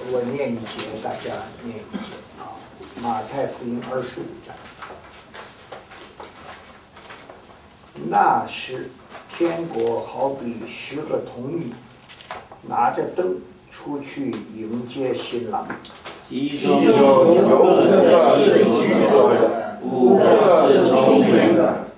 我念一节，大家念一节啊。马太福音25章。那时，天国好比10个童女，拿着灯出去迎接新郎。 其中有5个是愚拙的，5个是聪明的。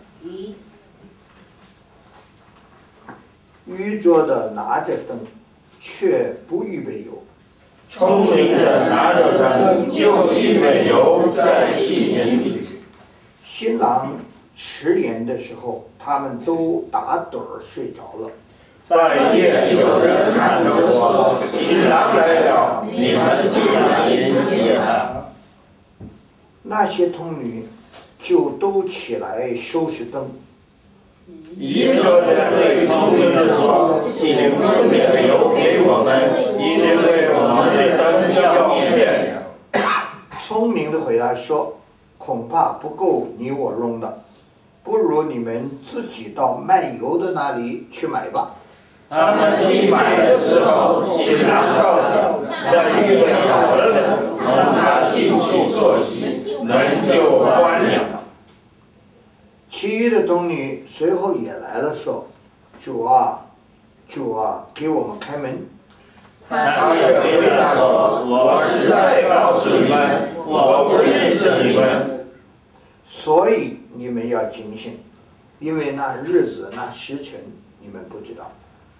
愚拙的拿着灯，却不预备油； 聪明的拿着灯，又预备油在器皿里。 新郎迟延的时候，他们都打盹儿睡着了。 半夜有人喊着说：“新郎来了，你们去来迎接他。” 那些童女就都起来收拾灯。 愚拙的对聪明的说：“请分点油给我们，因为我们的灯要灭了。” 聪明的回答说：“恐怕不够你我用的，不如你们自己到卖油的那里去买吧。” 他们去买的时候，新郎到了，那预备好了的，同他进去坐席，门就关了。 其余的童女随后也来了，说：“主啊，主啊，给我们开门。” 他也回答说：“我实在告诉你们，我不认识你们。” 所以你们要警醒，因为那日子那时辰你们不知道。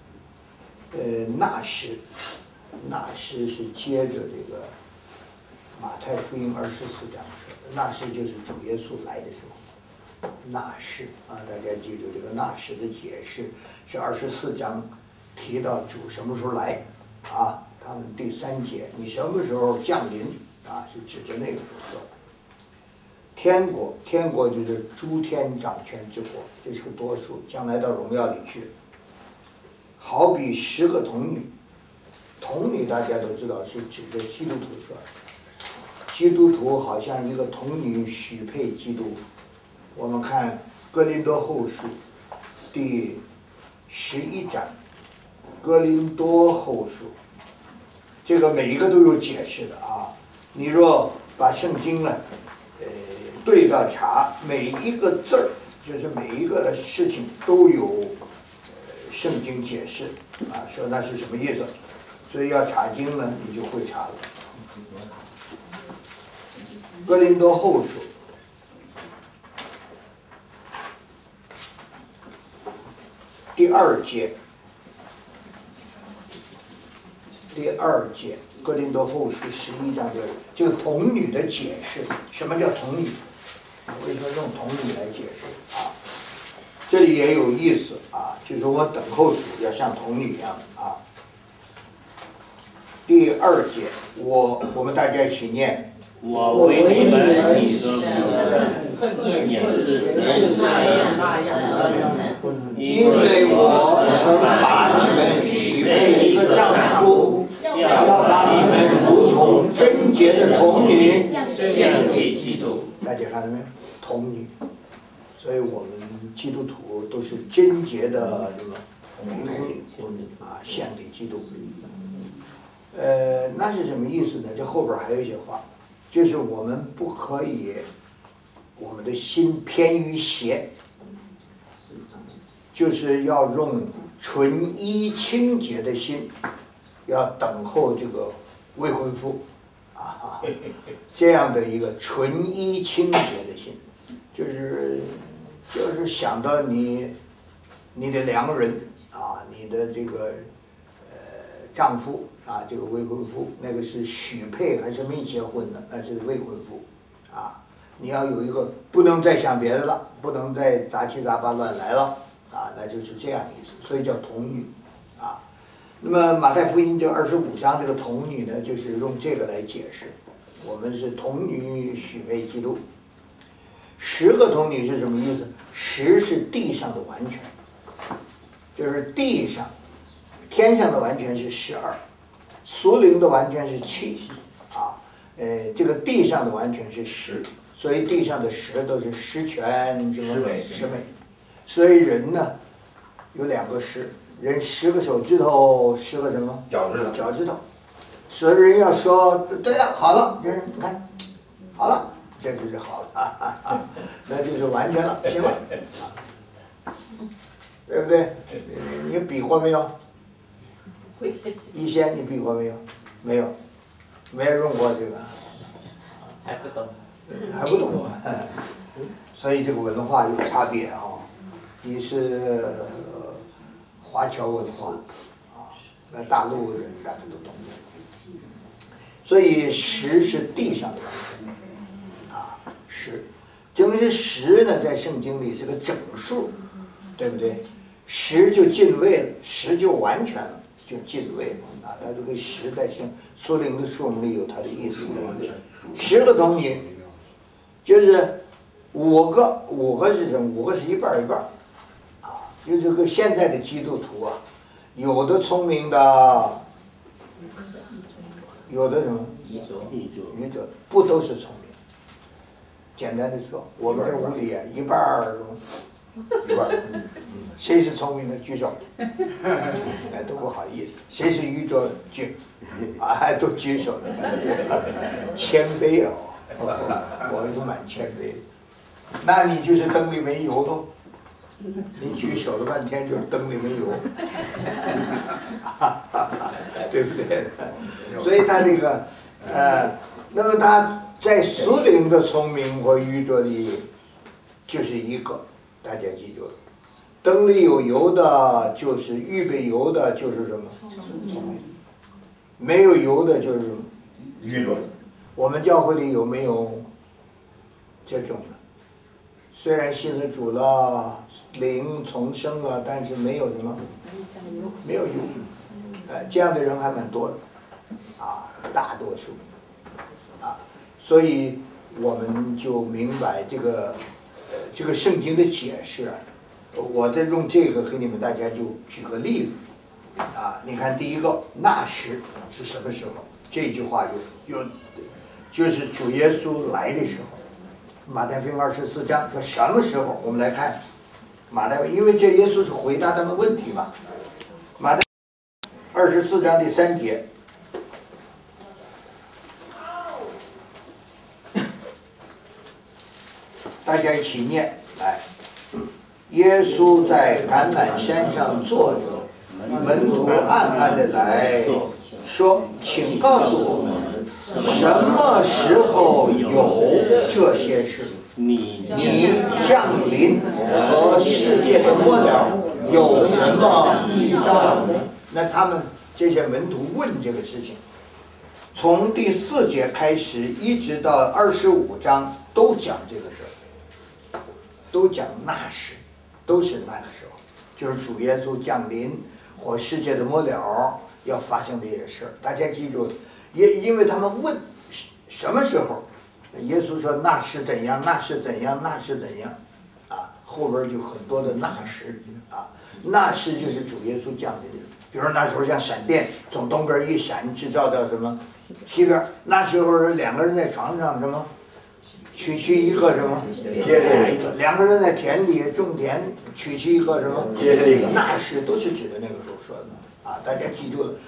那时是接着这个马太福音24章说的，那时就是主耶稣来的时候。那时啊，大家记住这个那时的解释是24章提到主什么时候来啊？他们第3节，你什么时候降临啊？是指着那个时候说的。天国就是诸天掌权之国，这是个多数，将来到荣耀里去。好比10个童女，童女大家都知道是指着基督徒说的。基督徒好像一个童女许配基督。我们看哥林多后书第11章，哥林多后书，这个每一个都有解释的啊。你若把圣经呢，对照查，每一个字儿，就是每一个事情都有圣经解释啊，说那是什么意思。所以要查经呢，你就会查了。哥林多后书第2节，哥林多后书11章这个童女的解释，什么叫童女？为什么用童女来解释啊？这里也有意思啊，就是我等候主要像童女一样啊。第2节，我们大家一起念。 我为你们以色列人，也是神那样因为我曾把你们许配一个丈夫，要把你们如同贞洁的童女献给基督。 大家看到没有？童女，所以我们基督徒都是贞洁的什么童女啊，献给基督。那是什么意思呢？这后边还有一些话，就是我们不可以，我们的心偏于邪，就是要用纯一清洁的心，要等候这个未婚夫啊，这样的一个纯一清洁的心，就是想到你的良人啊，你的这个丈夫啊，这个未婚夫，那个是许配还是没结婚的，那是未婚夫啊。你要有一个不能再想别的了，不能再杂七杂八乱来了啊，那就是这样的意思，所以叫童女啊。那么马太福音这25章这个童女呢，就是用这个来解释，我们是童女许配基督。10个童女是什么意思？10是地上的完全，就是地上，天上的完全是12，属灵的完全是7啊，这个地上的完全是10，所以地上的10都是十全十美。所以人呢有2个10，人10个手指头，10个什么？脚趾头。 所有人要说对了，好了，这你看，好了，这就是好了，那就是完全了，行了，对不对？你比过没有？一仙你比过没有？没有，没有用过这个。 还不懂。 还不懂，所以这个文化有差别啊。你是华侨文化啊，那大陆人大家都懂这个。所以石是地上的东西啊，石，这个是石呢，在圣经里是个整数，对不对？十就进位了，十就完全了，就进位了啊。它这个十在苏灵的数目里有它的意思。10个童女，就是五个是什么？5个是一半一半，啊，就是个现在的基督徒啊，有的聪明的，有的什么？愚者，不都是聪明。简单的说，我们这屋里啊，一半儿。谁是聪明的举手？哎，都不好意思。谁是愚者举？啊，都举手的。谦卑哦，我就蛮谦卑的。那你就是灯里没油喽？你举手了半天就是灯里没油，对不对？所以他这个那么他在属灵的聪明和愚者里就是一个。大家记住了，灯里有油的，就是预备油的，就是什么？聪明。没有油的，就是什么？ 愚蠢。 我们教会里有没有这种的？虽然信了主了，灵重生了，但是没有什么？没有油。这样的人还蛮多的，啊，大多数。啊，所以我们就明白这个圣经的解释啊，我再用这个给你们大家就举个例子，啊，你看第一个那时是什么时候？这句话就是主耶稣来的时候，马太福音24章说什么时候？我们来看马太，因为这耶稣是回答他们问题嘛，马太24章第3节。大家一起念来。耶稣在橄榄山上坐着，门徒暗暗的来说：“请告诉我们，什么时候有这些事？你降临和世界的末了有什么预兆？”那他们这些门徒问这个事情，从第4节开始一直到25章都讲这个事儿。都讲那时，都是那个时候，就是主耶稣降临或世界的末了要发生这些事儿。大家记住，因为他们问什么时候，耶稣说那是怎样，那是怎样，那是怎样，啊，后边就很多的那时啊，那时就是主耶稣降临的。比如说那时候像闪电从东边一闪，制造到什么西边，那时候2个人在床上什么。娶一个什么？接着一个。2个人在田里种田，娶一个什么？ 接着一个。 那是都是指的那个时候说的啊！大家记住了，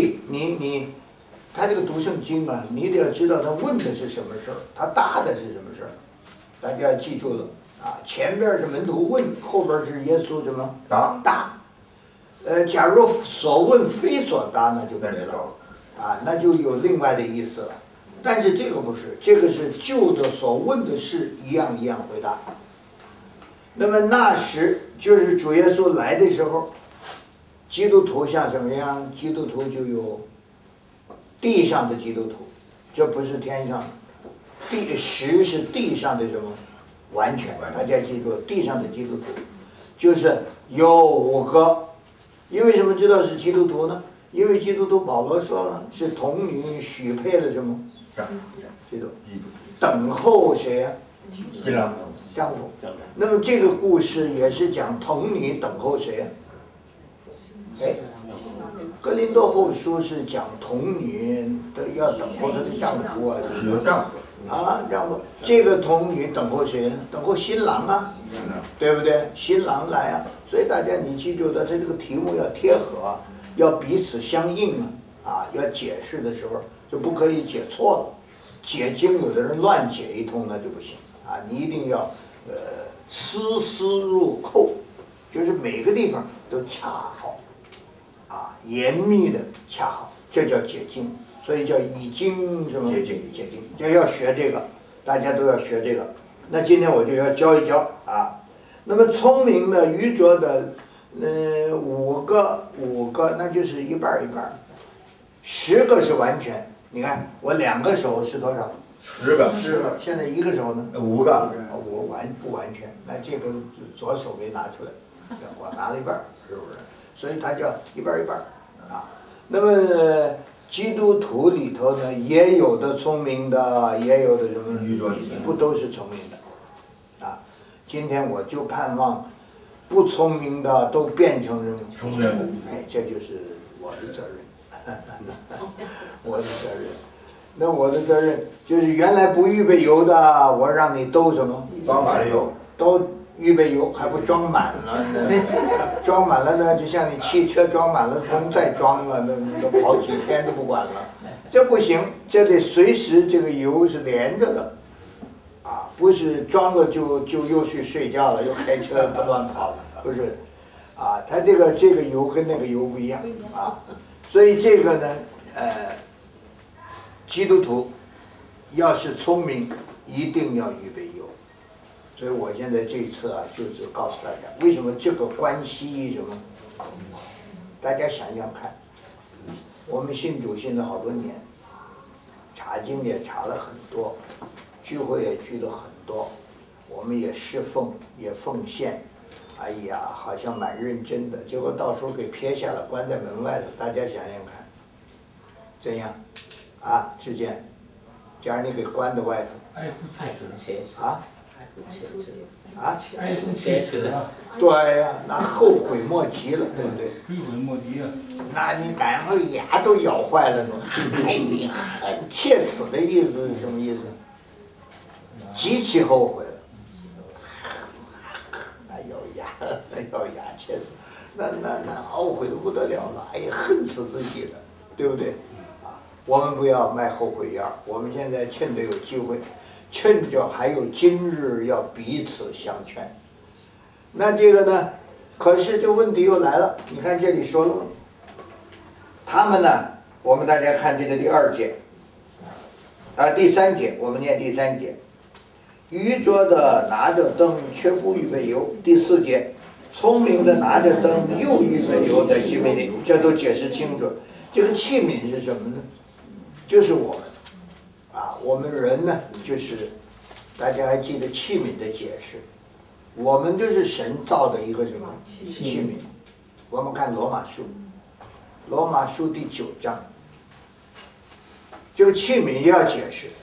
他这个读圣经啊，你得要知道他问的是什么事儿，他答的是什么事儿，大家要记住了啊！前边是门徒问，后边是耶稣什么答？假如所问非所答，那就没了啊，那就有另外的意思了。但是这个不是，这个是旧的所问的事一样一样回答。那么那时就是主耶稣来的时候，基督徒像什么样？基督徒就有地上的基督徒，这不是天上的。十是地上的什么？完全。大家记住，地上的基督徒就是有5个。因为什么知道是基督徒呢？因为基督徒保罗说了，是童女许配了什么？记住，等候谁呀？ 新郎丈夫。那么这个故事也是讲童女等候谁呀？哎，哥林多后书是讲童女的要等候她的丈夫啊， 有丈夫啊，丈夫。这个童女等候谁呢？等候新郎啊，对不对？新郎来啊，所以大家你记住的，它这个题目要贴合，要彼此相应啊。 要解释的时候就不可以解错了，解经有的人乱解一通那就不行你一定要丝丝入扣，就是每个地方都恰好严密的恰好，这叫解经，所以叫以经什么解经， 就要学这个，大家都要学这个。那今天我就要教一教那么聪明的、愚拙的，五个，那就是一半一半，10个是完全。你看我2个手是多少 ？10个。 现在1个手呢 ？5个。 我不完全，那这个左手没拿出来，我拿了一半，是不是？所以它叫一半一半那么基督徒里头呢，也有的聪明的，也有的什么呢？不都是聪明的今天我就盼望不聪明的都变成什么？ 聪明的。 这就是我的责任，我的责任。那我的责任就是原来不预备油的，我让你都什么？ 装满了油。 都预备油，还不装满了呢？装满了呢，就像你汽车装满了，不用再装了，那都跑几天都不管了。这不行，这得随时这个油是连着的。不是装了就又去睡觉了，又开车不乱跑了，不是，它这个油跟那个油不一样所以这个呢，基督徒要是聪明，一定要预备油。所以我现在这次就是告诉大家，为什么这个关系什么？大家想想看，我们信主信了好多年，查经也查了很多。聚会也聚了很多，我们也侍奉也奉献，哎呀，好像蛮认真的，结果到时候给撇下了，关在门外头。大家想想看，怎样？志坚，假如你给关在外头， 爱不切实爱不切实对呀，那后悔莫及了，对不对？ 追悔莫及那你然后牙都咬坏了呢，哎呀，很切齿的意思是什么意思？极其后悔了，那咬牙切齿，那后悔的不得了了，哎呀，恨死自己了，对不对？我们不要卖后悔药，我们现在趁着有机会，趁着还有今日，要彼此相劝。那这个呢？可是这问题又来了，你看这里说了吗？他们呢，我们大家看这个第2节，第3节，我们念第3节。愚拙的拿着灯却不预备油，第4节，聪明的拿着灯又预备油在器皿里，这都解释清楚。这个器皿是什么呢？就是我们我们人呢，就是大家还记得器皿的解释，我们就是神造的一个什么器皿？我们看罗马书第9章，这个器皿也要解释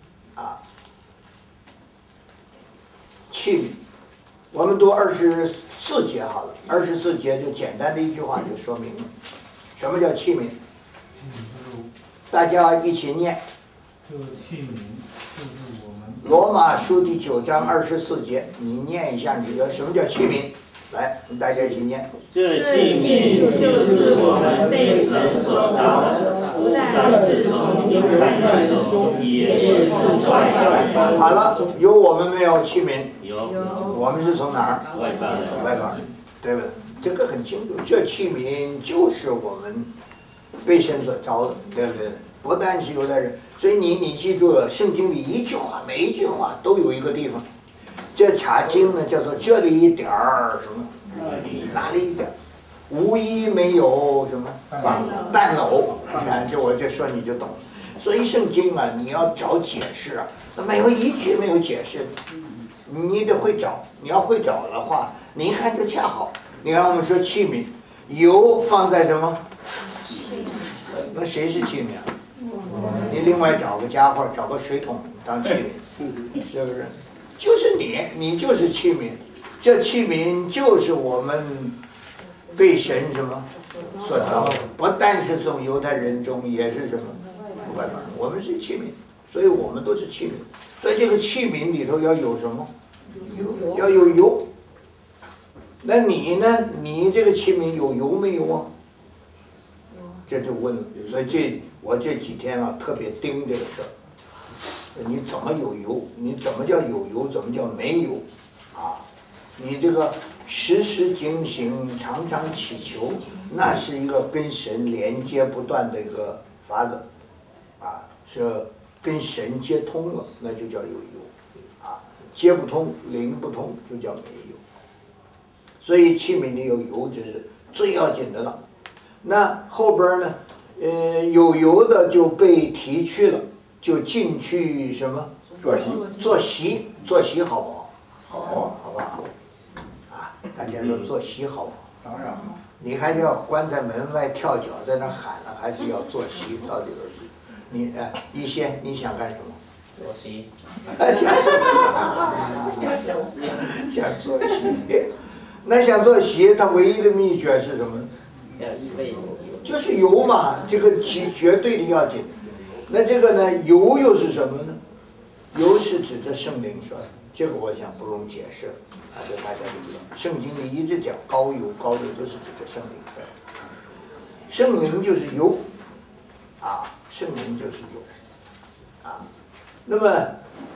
器皿，我们读24节好了，24节就简单的一句话就说明了，什么叫器皿？大家一起念。 这个器皿就是我们。 罗马书第9章24节，你念一下，你的什么叫器皿？来，我们大家一起念。 这器皿就是我们被神所造的，不但是从犹太人中，也是从外邦人。 好了，有我们没有器皿？ 有。 我们是从哪儿？ 外邦人。 外邦人，对不对？这个很清楚，这器皿就是我们被神所造的，对不对？不但是犹太人，所以你记住了，圣经里一句话，每一句话都有一个地方。这查经呢，叫做这里一点儿什么，哪里一点儿，无一没有什么半篓。你看，这我这说你就懂。所以圣经啊，你要找解释那没有一句没有解释，你得会找。你要会找的话，你一看就恰好。你看我们说器皿，油放在什么？那谁是器皿啊？你另外找个家伙，找个水桶当器皿，是不是？就是你就是器皿，这器皿就是我们被神什么所造的，不但是从犹太人中，也是什么外邦人，我们是器皿，所以我们都是器皿。所以这个器皿里头要有什么？要有油。那你呢？你这个器皿有油没有啊？ 这就问了，所以我这几天啊特别盯这个事儿。你怎么有油？你怎么叫有油？怎么叫没油？啊，你这个时时警醒，常常祈求，那是一个跟神连接不断的一个法子，啊，是跟神接通了，那就叫有油，啊，接不通、灵不通就叫没油。所以器皿里有油，这是最要紧的了。那后边呢，有油的就被提去了。就进去什么？做席好不好？ 好， 好不好？啊，大家说做席好不好？ 当然好。 你还要关在门外跳脚，在那喊了，还是要做席？到底是你一仙，你想干什么？ 做席。 想做席。那想做席，它唯一的秘诀是什么呢？就是油嘛，这个绝对的要紧。那这个呢，油又是什么呢？油是指着圣灵说的，这个我想不用解释，这大家都知道。圣经里一直讲高油，高油都是指着圣灵说的。圣灵就是油，啊，圣灵就是油，啊。那么，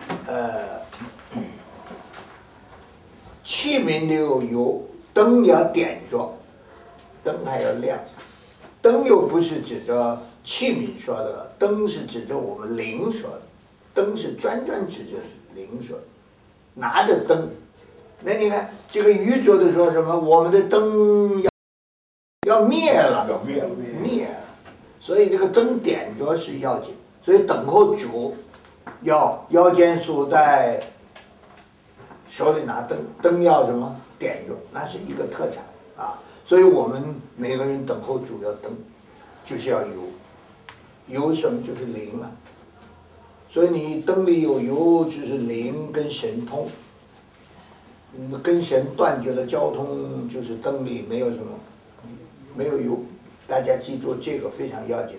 器皿里有油，灯要点着，灯还要亮，灯又不是指着器皿说的了，灯是指着我们灵说的，灯是专指着灵说的。拿着灯，那你看这个愚拙的说什么？我们的灯要灭了，灭了，所以这个灯点着是要紧。所以等候主要腰间束带，手里拿灯，灯要什么？点着，那是一个特产啊。所以我们每个人等候主要灯，就是要油。油什么？就是灵嘛。所以你灯里有油，就是灵跟神通。跟神断绝了交通，就是灯里没有什么，没有油。大家记住这个非常要紧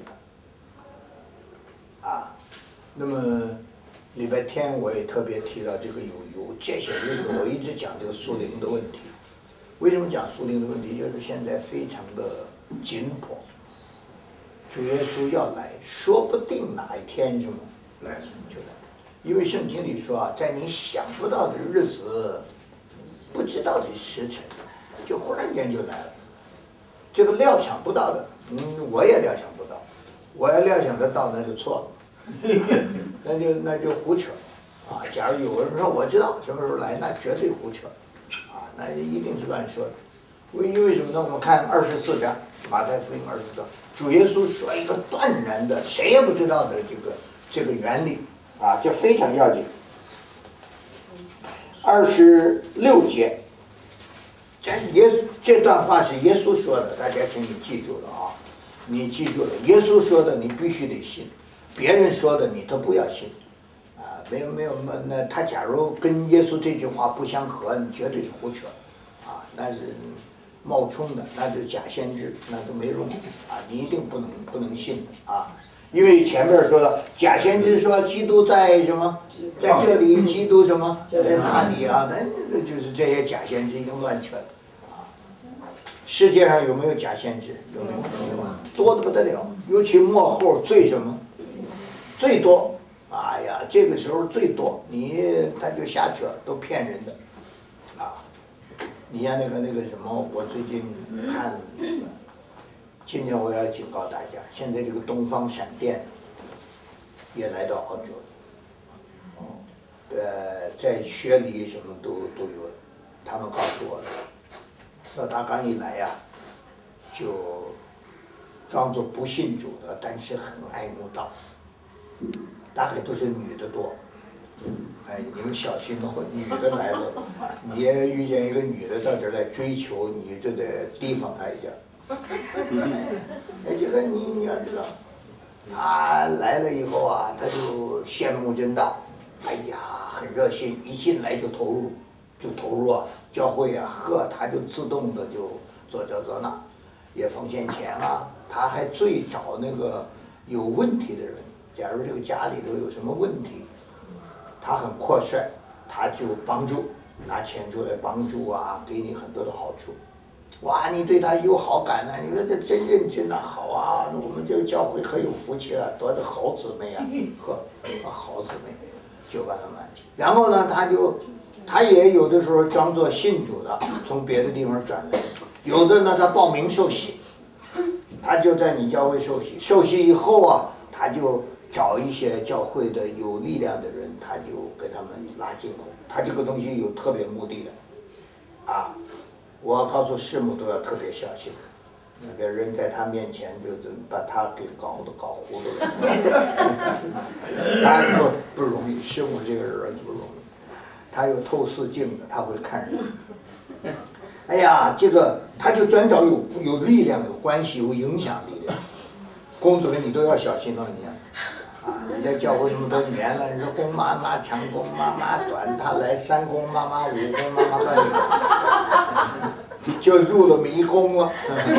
的。啊，那么礼拜天我也特别提到这个有油。这些日子我一直讲这个属灵的问题。为什么讲属灵的问题？就是现在非常的紧迫。主耶稣要来，说不定哪一天什么来就来，因为圣经里说啊，在你想不到的日子，不知道的时辰，就忽然间就来了。这个料想不到的，我也料想不到，我要料想得到那就错了，那就胡扯啊！假如有人说我知道什么时候来，那绝对胡扯啊，那一定是乱说的。因为什么呢？我们看24章，马太福音24章。主耶稣说一个断然的，谁也不知道的这个原理啊，这非常要紧。26节，这段话是耶稣说的，大家请你记住了啊，你记住了，耶稣说的你必须得信，别人说的你都不要信啊，没有，那他假如跟耶稣这句话不相合，你绝对是胡扯啊，那是冒充的，那就是假先知，那都没用啊！你一定不能信啊！因为前面说了，假先知说基督在什么，在这里，基督什么在哪里啊？那就是这些假先知一定乱扯啊！世界上有没有假先知？有没有？多得不得了，尤其末后最什么最多？哎呀，这个时候最多，他就瞎扯，都骗人的啊！你像那个什么，我最近看那个，今天我要警告大家，现在这个东方闪电也来到澳洲了，在雪梨什么都有了，他们告诉我了，说他刚一来呀，就装作不信主的，但是很爱慕道，大概都是女的多。哎，你们小心了，女的来了，你也遇见一个女的到这儿来追求，你就得提防她一下。哎，这个你要知道，她来了以后啊，她就羡慕真道，哎呀，很热心，一进来就投入啊，教会啊，她就自动的就做这做那，也奉献钱啊，她还最找那个有问题的人，假如这个家里头有什么问题。他很阔帅，他就帮助，拿钱出来帮助啊，给你很多的好处， 哇，你对他有好感呢、你说这真认真啊，好啊，那我们这个教会很有福气啊，多的好姊妹啊，呵，好姊妹，就把他们，然后呢，他也有的时候装作信主的，从别的地方转来，有的呢他报名受洗，他就在你教会受洗，受洗以后啊，他就找一些教会的有力量的人，他就给他们拉进来，他这个东西有特别目的的，啊。我告诉师母都要特别小心，那个人在他面前就是把他给搞糊涂了。他不容易，师母这个人不容易，他有透视镜的，他会看人。哎呀，这个他就专找有力量、有关系、有影响力的公主们，你都要小心了，你。啊，你在教会这么多年了，你说公妈妈长公妈妈短，他来3公妈妈5公妈妈把你就入了迷宫了，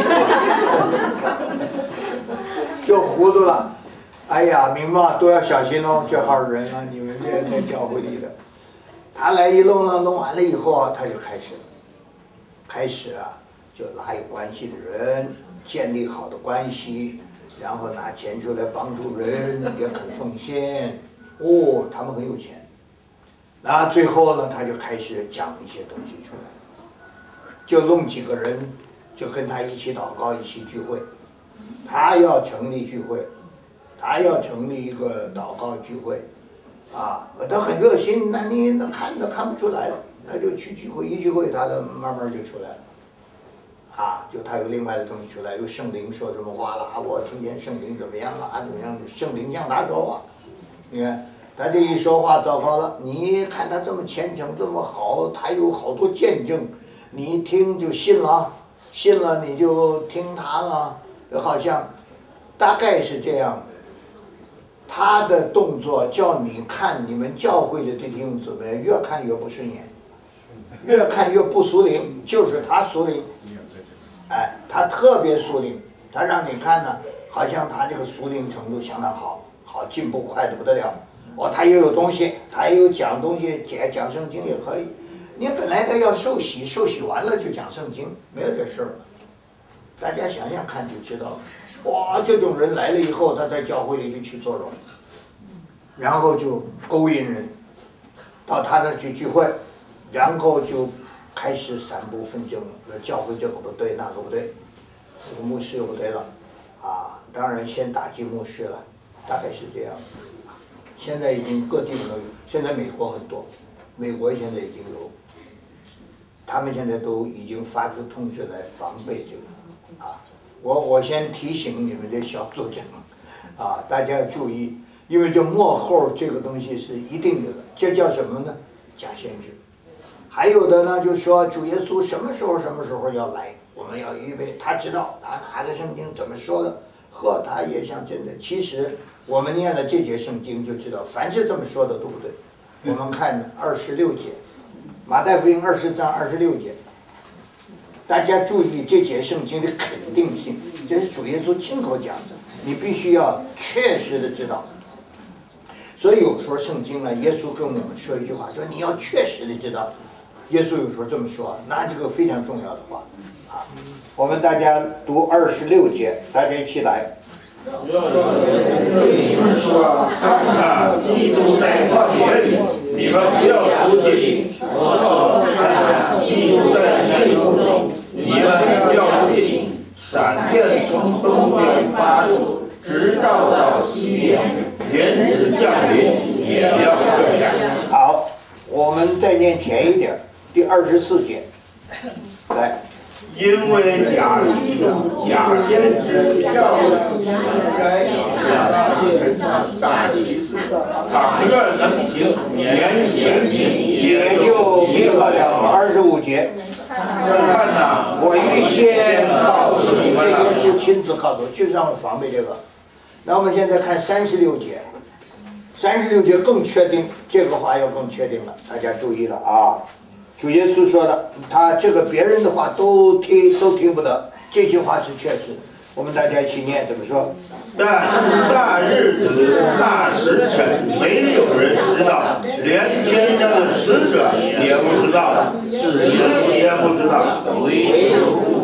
就糊涂了。哎呀，明白都要小心哦，这号人啊，你们这在教会里的，他来一弄完了以后啊，他就开始啊，就拉有关系的人，建立好的关系。然后拿钱出来帮助人，也很奉献，哦，他们很有钱。那最后呢，他就开始讲一些东西出来，就弄几个人，就跟他一起祷告，一起聚会。他要成立聚会，他要成立一个祷告聚会，啊，他很热心，那你看不出来了，那就去聚会，一聚会他的慢慢就出来了。啊，就他有另外的东西出来，有圣灵说什么话了，我听见圣灵怎么样啊，怎么样？圣灵向他说话，你看他这一说话糟糕了。你看他这么虔诚，这么好，他有好多见证，你一听就信了，信了你就听他了，好像大概是这样。他的动作叫你看你们教会的这弟兄姊妹越看越不顺眼，越看越不属灵，就是他属灵。哎，他特别属灵，他让你看呢，好像他这个属灵程度相当好，进步快得不得了。哦，他又有东西，他又讲东西，讲圣经也可以。你本来他要受洗，受洗完了就讲圣经，没有这事儿了。大家想想看就知道了。哇，这种人来了以后，他在教会里就去做容，然后就勾引人，到他那去聚会，然后就开始散布纷争了，教会这个不对，那个不对，这个牧师又不对了，啊，当然先打击牧师了，大概是这样。现在已经各地方都有，现在美国很多，美国现在已经有，他们现在都已经发出通知来防备这个，啊，我先提醒你们这小组长，啊，大家要注意，因为这末后这个东西是一定有的，这叫什么呢？假先知。还有的呢，就说主耶稣什么时候要来，我们要预备。他知道，他拿着圣经怎么说的，呵，他也像真的。其实我们念了这节圣经就知道，凡是这么说的都不对。我们看26节，马太福音20章26节，大家注意这节圣经的肯定性，这是主耶稣亲口讲的，你必须要确实的知道。所以有时候圣经呢，耶稣跟我们说一句话，说你要确实的知道。耶稣有时候这么说，那这个非常重要的话，啊，我们大家读26节，大家一起来。 对你们说，看哪，基督在旷野里，你们不要出去。我说，看哪，基督在内中，你们不要信。闪电从东边发出，直照到西边，天使降临，也要这样。 好，我们再念前一点。第24节，来。 因为假基督、假先知要该大祭司，倘若能行，连显明也就明白了。25节， 看哪， 我预先告诉你，这件事亲自告诉我，就是让我防备这个。那我们现在看36节，36节更确定，这个话要更确定了，大家注意了啊。主耶稣说的，他这个别人的话都听不得，这句话是确实的。我们大家一起念，怎么说？ 但那日子、那时辰，没有人知道，连天上的使者也不知道，子也不知道，唯有父知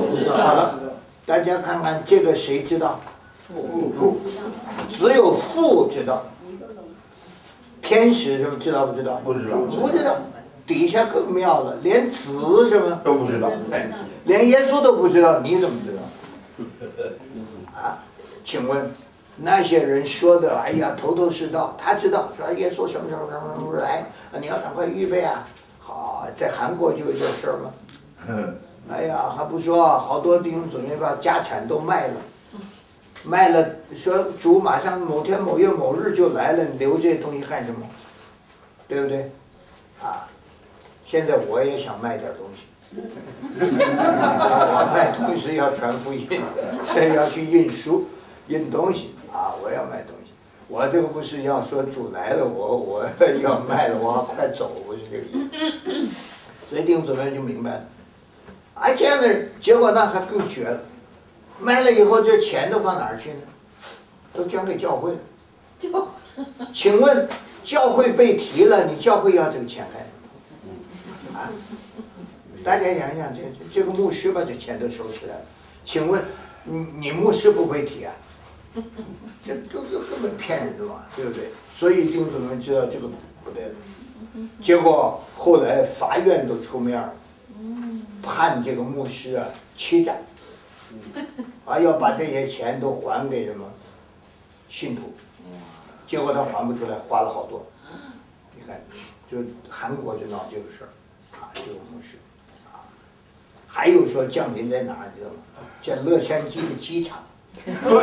好了，大家看看这个谁知道？父，只有父知道。天使什么知道不知道？ 不知道， 不知道。底下更妙了，连子什么都不知道， 哎，连耶稣都不知道，你怎么知道？啊，请问那些人说的，哎呀，头头是道，他知道，说耶稣什么时候来，你要赶快预备啊。好，在韩国就有这事儿吗？哎呀，还不说，好多弟兄姊妹把家产都卖了，卖了，说主马上某天某月某日就来了，你留这些东西干什么？对不对？啊，现在我也想卖点东西，我卖东西要传福音，所以要去印书，印东西啊，我要卖东西。我这个不是要说主来了，我要卖了，我要快走，不是这个意思。所以弟兄姊妹就明白了。哎，这样的结果那还更绝了，卖了以后这钱都放哪儿去呢？都捐给教会。请问教会被提了，你教会要这个钱干什么？啊？大家想想，这个牧师把这钱都收起来了，请问你牧师不被提啊？这根本骗人的嘛，对不对？所以弟兄姊妹知道这个不对了。结果后来法院都出面了。判这个牧师啊欺诈，要把这些钱都还给什么信徒，结果他还不出来，花了好多。你看，就韩国就闹这个事儿，这个牧师，还有说降临在哪儿，你知道吗？在洛杉矶的机场。说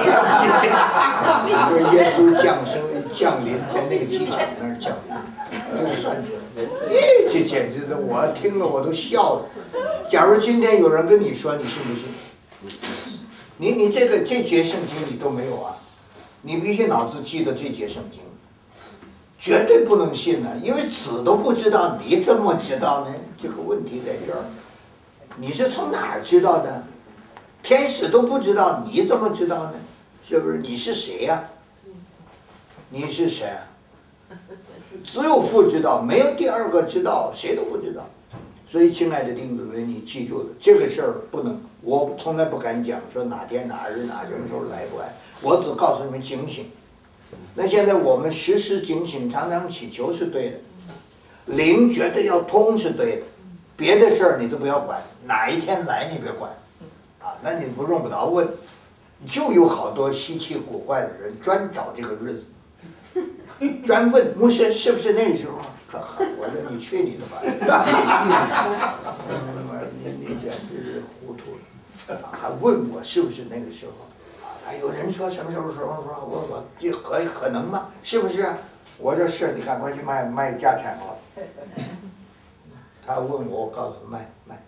耶稣降临在那个机场那儿降临，就算出来，这简直的，我听了我都笑了。假如今天有人跟你说，你信不信？你这节圣经你都没有啊，你必须脑子记得这节圣经，绝对不能信呢，因为子都不知道，你怎么知道呢？这个问题在这儿，你是从哪儿知道的？天使都不知道，你怎么知道呢？是不是？你是谁呀？你是谁啊？只有父知道，没有第二个知道，谁都不知道。所以，亲爱的弟兄姊妹，你记住了，这个事儿不能，我从来不敢讲说哪天哪日哪什么时候来不来，我只告诉你们警醒。那现在我们时时警醒，常常祈求是对的，灵绝对要通是对的，别的事儿你都不要管，哪一天来你别管。那你不用不着问，就有好多稀奇古怪的人专找这个日子，专问牧师是不是那个时候？我说你去你的吧！你简直是糊涂了，还问我是不是那个时候？还有人说什么时候问我这可能吗？是不是？我说是，你赶快去卖家产吧。他问我，我告诉他卖。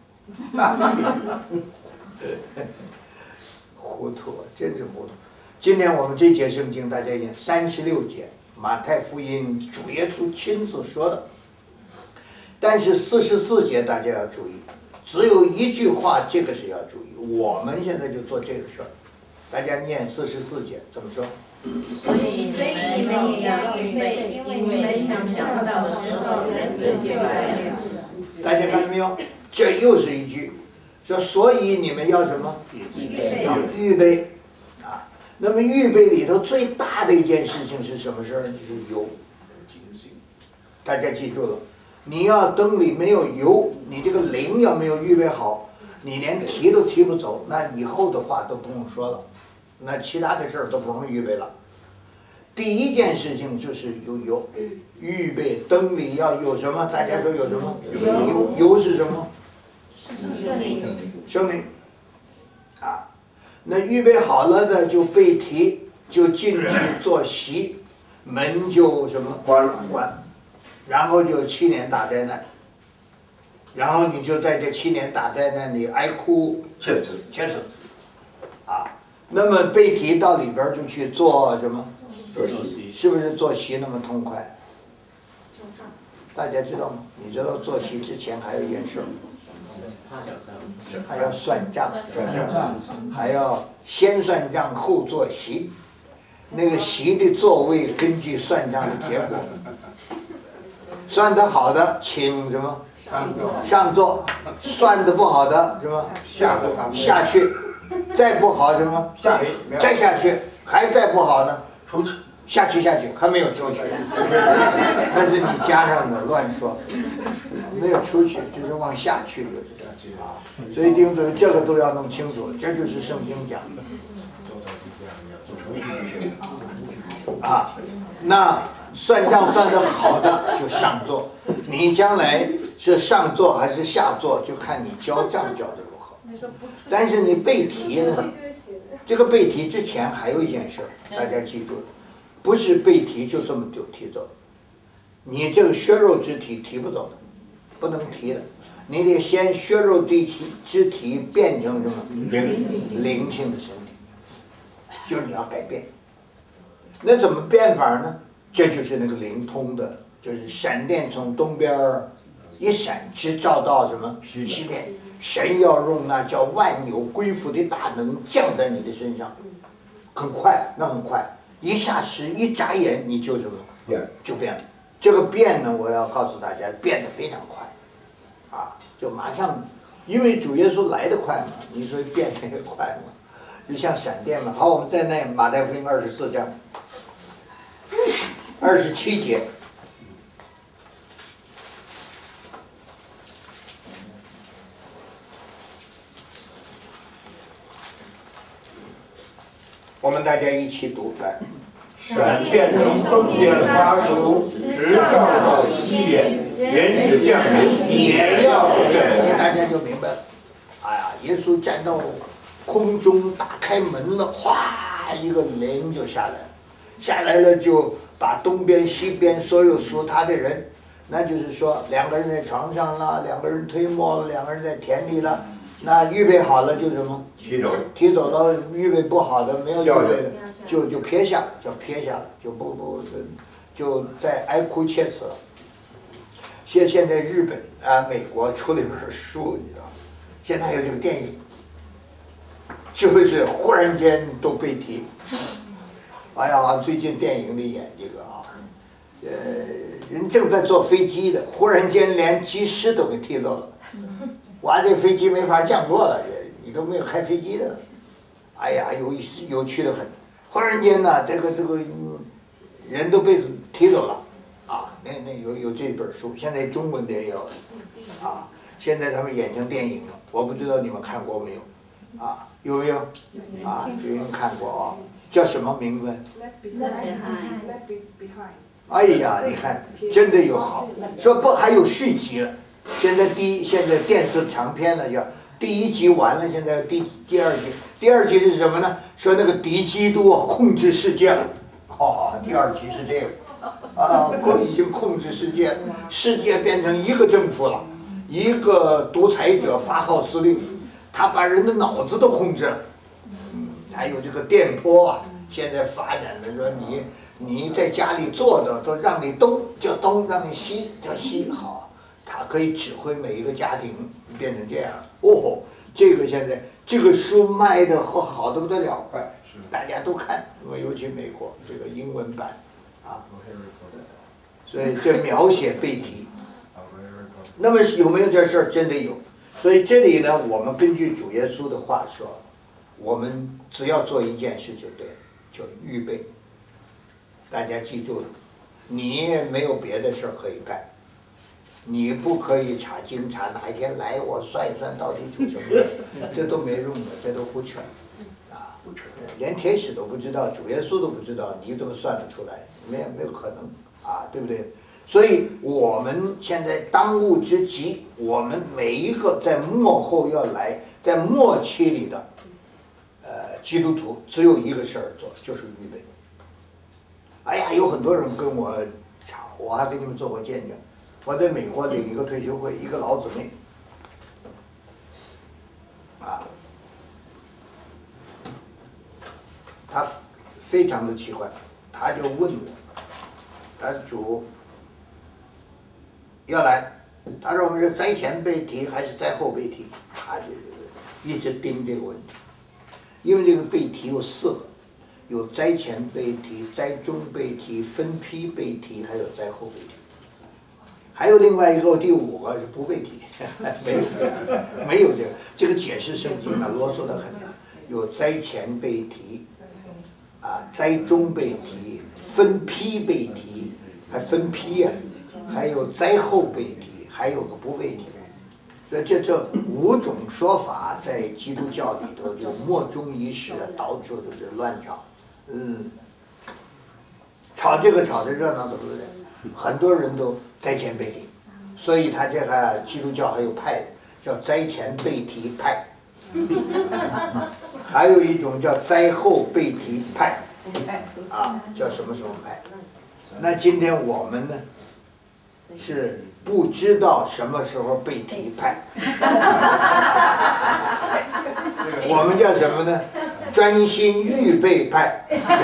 糊涂，真是糊涂。今天我们这节圣经大家已经36节，马太福音主耶稣亲自说的。但是44节大家要注意，只有一句话，这个是要注意。我们现在就做这个事儿，大家念44节怎么说？ 所以你们也要预备，因为你们想象到的时候，人子就来了。 大家看到没有？这又是一句。说，所以你们要什么？要预备啊！那么预备里头最大的一件事情是什么事儿？就是油。大家记住了，你要灯里没有油，你这个灵要没有预备好，你连提都提不走，那以后的话都不用说了，那其他的事儿都不用预备了。第一件事情就是有油，预备灯里要有什么？大家说有什么？油是什么？生命啊，那预备好了的就被提，就进去坐席，门就什么关，然后就7年大灾难，然后你就在这7年大灾难里哀哭切齿啊。那么被提到里边就去做什么？是不是坐席那么痛快？大家知道吗？你知道坐席之前还有一件事，还要算账，还要先算账后坐席。那个席的座位根据算账的结果，算得好的请什么上座，算得不好的是吧？下去再不好什么？ 下去， 再下去，还再不好呢？ 出去， 下去，还没有出去。但是你加上的乱说，没有出去，就是往下去就是啊。所以弟兄姊妹，这个都要弄清楚，这就是圣经讲的。啊，那算账算得好的就上座，你将来是上座还是下座，就看你交账交的如何。但是你背题呢，这个背题之前还有一件事，大家记住，不是背题就这么就提走，你这个血肉之体提不走的，不能提的，你得先血肉之体变成什么灵性的身体，就是你要改变。那怎么变法呢？这就是那个灵通的，就是闪电从东边一闪，直照到什么西边。神要用那叫万有归服的大能降在你的身上，很快，那很快，一霎时一眨眼你就什么就变了。这个变呢，我要告诉大家，变得非常快，啊，就马上，因为主耶稣来得快嘛，你说变得也快嘛，就像闪电嘛。好，我们在那马太福音24章27节。我们大家一起读来。 闪电从东边发出，直照到西边，原子降临，也要这个， 大家就明白了。哎呀，耶稣站到空中，打开门了，哗，一个灵就下来了，下来了就把东边西边所有属他的人，那就是说两个人在床上了，两个人推磨了，两个人在田里了，那预备好了就什么？提走了，预备不好的没有预备的就撇下了，叫撇下了，就在哀哭切齿了。现在日本啊、美国出了一本书，你知道吗？现在还有这个电影，就是忽然间都被提。哎呀，最近电影里演这个啊，人正在坐飞机的，忽然间连机师都给踢走了，哇，这飞机没法降落了，你都没有开飞机的。哎呀，有趣的很。忽然间呢，这个人都被踢走了，啊，那有这本书，现在中文的也有，啊，现在他们演成电影了，我不知道你们看过没有，啊，有没有？啊，有人看过啊，叫什么名字？哎呀，你看，真的有好，说不还有续集了，现在电视长片了叫。第一集完了，现在第二集，第二集是什么呢？说那个敌基督控制世界了，哦，第二集是这个，啊，已经控制世界，世界变成一个政府了，一个独裁者发号施令，他把人的脑子都控制了，还有这个电波啊，现在发展的说你在家里坐着都让你东就东，让你西就西，好，他可以指挥每一个家庭。变成这样哦，这个现在这个书卖的好的不得了，快，大家都看，因为尤其美国这个英文版啊，所以这描写背题。那么有没有这事儿？真的有。所以这里呢，我们根据主耶稣的话说，我们只要做一件事就对了，就预备。大家记住了，你没有别的事儿可以干。你不可以查经查哪一天来，我算一算到底出什么事，这都没用的，这都胡扯，啊，连天使都不知道，主耶稣都不知道，你怎么算得出来？没有可能啊，对不对？所以我们现在当务之急，我们每一个在末后要来，在末期里的，基督徒只有一个事儿做，就是预备。哎呀，有很多人跟我吵，我还给你们做过见证。我在美国领一个退休会，一个老姊妹，啊，她非常的奇怪，她就问我，她主要来，她说我们是灾前被提还是灾后被提？她就一直盯这个问题，因为这个被提有4个，有灾前被提、灾中被提、分批被提，还有灾后被提。还有另外一个第5个是不被提，没有这个解释圣经啊，啰嗦的很。 有灾前被提，灾中被提，分批被提，还分批呀，还有灾后被提，还有个不被提。所以这5种说法在基督教里头就莫衷一是，到处都是乱吵，吵这个吵得热闹的不得了，很多人都灾前被提，所以他这个基督教还有派叫灾前被提派，还有一种叫灾后被提派，叫什么什么派。那今天我们呢是不知道什么时候被提派，我们叫什么呢？专心预备派。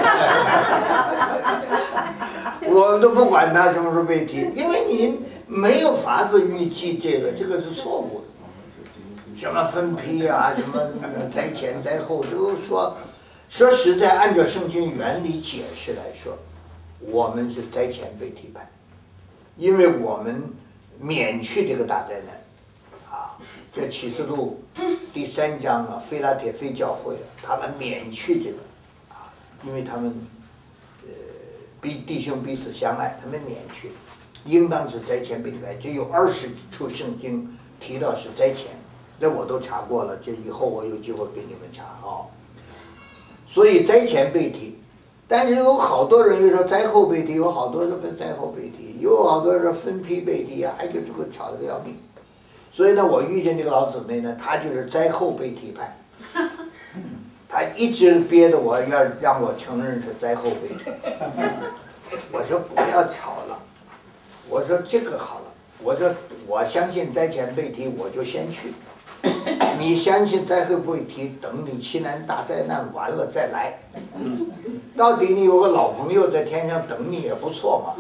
我们都不管他什么时候被提，因为你没有法子预计这个是错误的。什么分批啊，什么灾前灾后，就是说实在，按照圣经原理解释来说，我们是灾前被提派，因为我们免去这个大灾难。这启示录第3章腓拉铁非教会他们免去这个因为他们弟兄彼此相爱，他们免去，应当是灾前被提派。就有20处圣经提到是灾前，那我都查过了，这以后我有机会给你们查所以灾前被提，但是有好多人又说灾后被提，有好多人说灾后被提，有好多人说分批被提就这个吵得要命。所以呢，我遇见这个老姊妹呢，她就是灾后被提派，她一直憋着我要让我承认是灾后被提。我说不要吵了，我说这个好了，我说我相信灾前被提，我就先去。你相信灾后被提，等你7难大灾难完了再来。到底你有个老朋友在天上等你也不错嘛，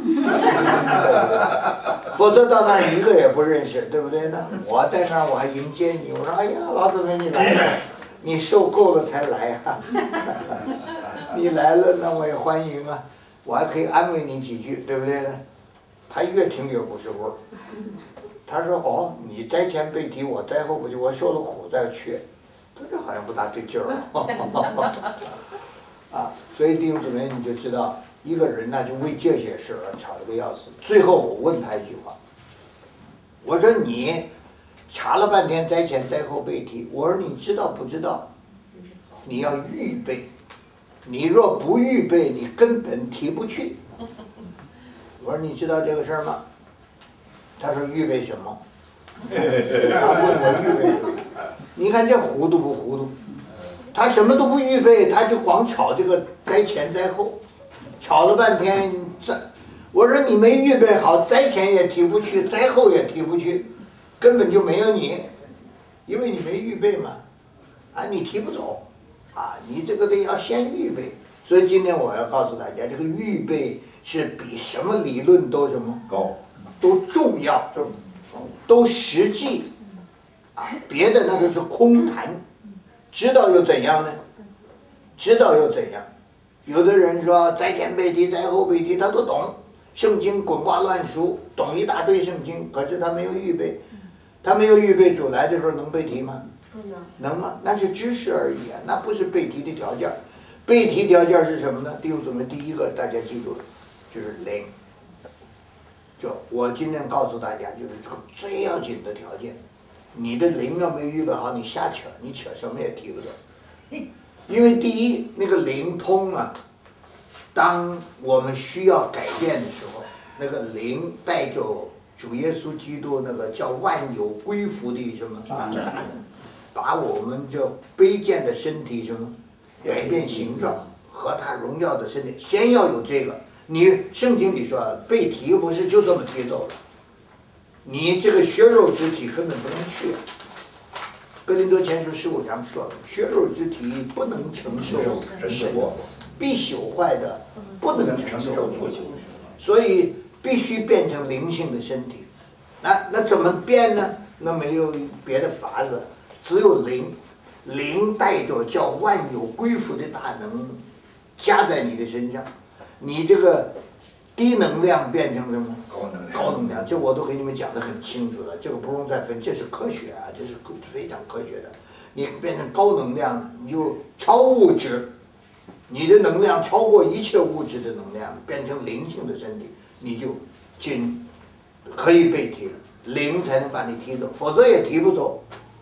否则到那一个也不认识，对不对呢？我在那儿我还迎接你，我说哎呀，老姊妹你来了，你受够了才来你来了那我也欢迎我还可以安慰你几句，对不对呢？他越听越不是味儿。他说你灾前被提，我灾后被提，我受了苦再去，这好像不大对劲儿所以弟兄姊妹你就知道，一个人就为这些事而吵得个要死。最后我问他一句话，我说你查了半天灾前灾后被提，我说你知道不知道？你要预备，你若不预备，你根本提不去。我说你知道这个事儿吗？他说预备什么？他问我预备什么？你看这糊涂不糊涂？他什么都不预备，他就光吵这个灾前灾后，吵了半天。我说你没预备好，灾前也提不去，灾后也提不去，根本就没有你，因为你没预备嘛，你提不走，你这个得要先预备。所以今天我要告诉大家，这个预备是比什么理论都什么高，都重要，都实际，别的那都是空谈。知道又怎样呢？知道又怎样？有的人说灾前被提，灾后被提，他都懂，圣经滚瓜烂熟，懂一大堆圣经，可是他没有预备，他没有预备，主来的时候能被提吗？不能。能吗？那是知识而已那不是被提的条件。被提条件是什么呢？弟兄姊妹，第一个大家记住了，就是灵。就我今天告诉大家，就是这个最要紧的条件。你的灵要没预备好，你瞎扯，你扯什么也提不走。因为第一，那个灵通当我们需要改变的时候，那个灵带着主耶稣基督那个叫万有归服的什么大能，把我们这卑贱的身体什么改变形状，和他荣耀的身体，先要有这个。你圣经里说被提不是就这么提走了。你这个血肉之体根本不能去。哥林多前书15章说了，血肉之体不能承受神，必朽坏的不能承受父亲，所以必须变成灵性的身体。那怎么变呢？那没有别的法子，只有灵带着叫万有归服的大能加在你的身上，你这个低能量变成什么？高能量，这我都给你们讲得很清楚了，这个不用再分，这是科学这是非常科学的。 你变成高能量了，你就超物质，你的能量超过一切物质的能量，变成灵性的身体，你就可以被提了，灵才能把你提走，否则也提不走。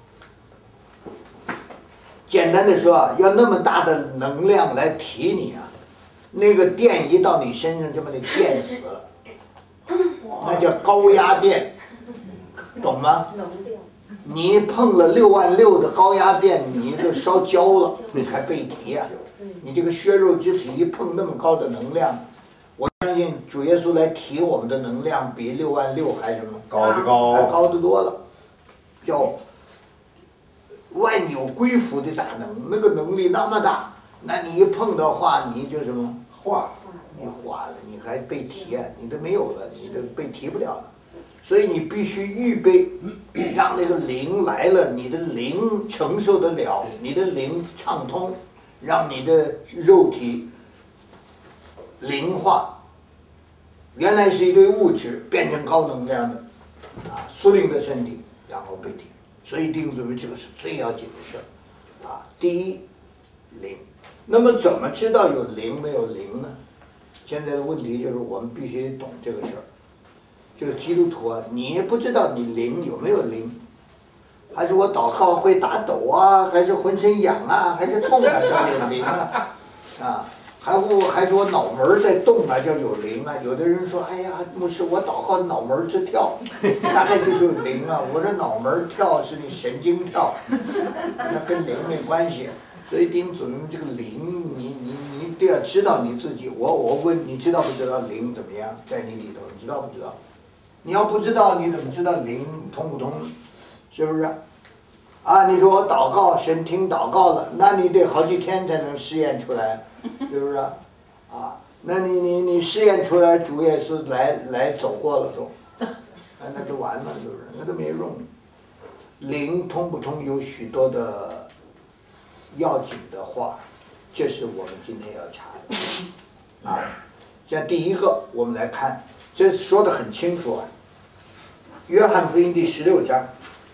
简单的说啊，要那么大的能量来提你啊，那个电一到你身上就把你电死了，那叫高压电，懂吗？你碰了66000的高压电，你都烧焦了，你还被提啊？你这个血肉之体一碰那么高的能量，我相信主耶稣来提我们的能量比66000还什么高得高， 还高得多了，叫万有归服的大能，那个能力那么大，那你一碰的话，你就什么化， 你化了，你还被提啊，你都没有了，你都被提不了了。所以你必须预备，让那个灵来了，你的灵承受得了，你的灵畅通，让你的肉体灵化。原来是一堆物质变成高能量的，属灵的身体，然后被提。所以弟兄姊妹，这个是最要紧的事儿，第一，灵。那么怎么知道有灵没有灵呢？现在的问题就是我们必须懂这个事儿。这个基督徒啊，你也不知道你灵有没有灵，还是我祷告会打抖啊，还是浑身痒啊，还是痛啊，叫有灵啊，还是我脑门在动啊，叫有灵啊。有的人说，哎呀，牧师，我祷告脑门直跳，大概就是有灵啊。我说脑门跳是你神经跳，那跟灵没关系。所以弟兄姊妹，这个灵，你都要知道你自己。我问你知道不知道灵怎么样在你里头？你知道不知道？你要不知道，你怎么知道灵通不通？是不是？你说我祷告，神听祷告了，那你得好几天才能试验出来，是不是？那你试验出来，主耶稣来走过了都，那就完了，是不是？那都没用。灵通不通有许多的要紧的话，这是我们今天要查的。像第一个，我们来看，这说得很清楚啊。约翰福音第16章，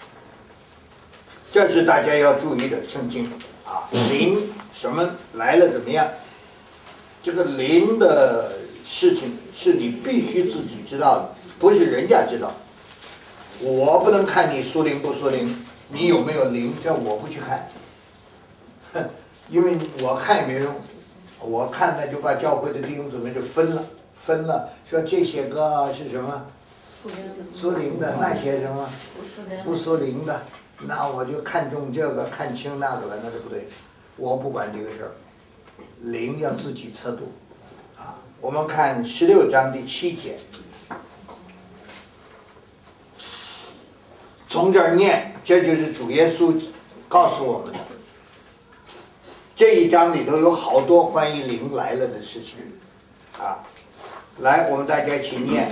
这是大家要注意的圣经灵什么来了怎么样？这个灵的事情是你必须自己知道的，不是人家知道。我不能看你属灵不属灵，你有没有灵，这我不去看，因为我看也没用，我看那就把教会的弟兄姊妹就分了，说这些个是什么属灵的，那些什么不属灵的，那我就看重这个看轻那个了，那就不对，我不管这个事儿，灵要自己测度我们看16章第7节，从这儿念，这就是主耶稣告诉我们的。这一章里头有好多关于灵来了的事情来，我们大家一起念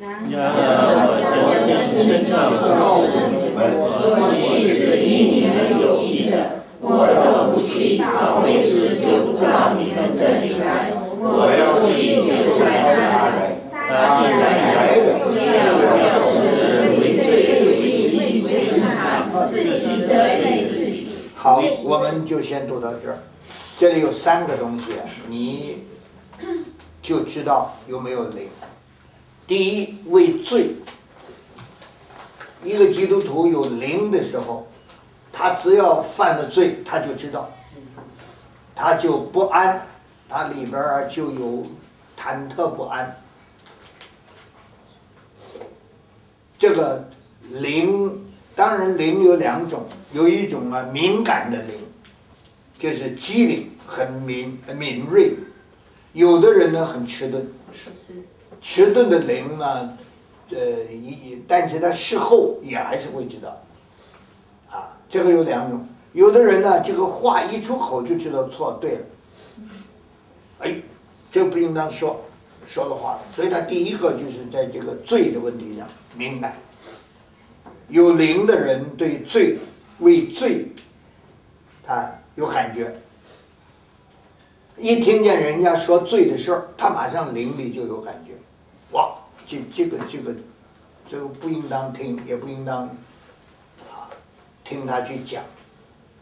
我既是与你们有益的，我若不去，为师就不到你们这里来；我要去，就在那里。他既然来了，就要叫世人为罪有益，为善，自己责备自己。 好，我们就先读到这儿。这里有3个东西，你就知道有没有灵。第一，为罪。一个基督徒有灵的时候，他只要犯了罪，他就知道，他就不安，他里边就有忐忑不安。这个灵，当然灵有2种，有一种敏感的灵，就是机灵，很敏锐；有的人呢很迟钝，迟钝的灵呢，但是他事后也还是会知道，这个有2种。有的人呢，这个话一出口就知道错对了，这个不应当说的话，所以他第一个就是在这个罪的问题上敏感。有灵的人对罪为罪，他有感觉。一听见人家说罪的事儿，他马上灵里就有感觉，哇，这个不应当听，也不应当听他去讲。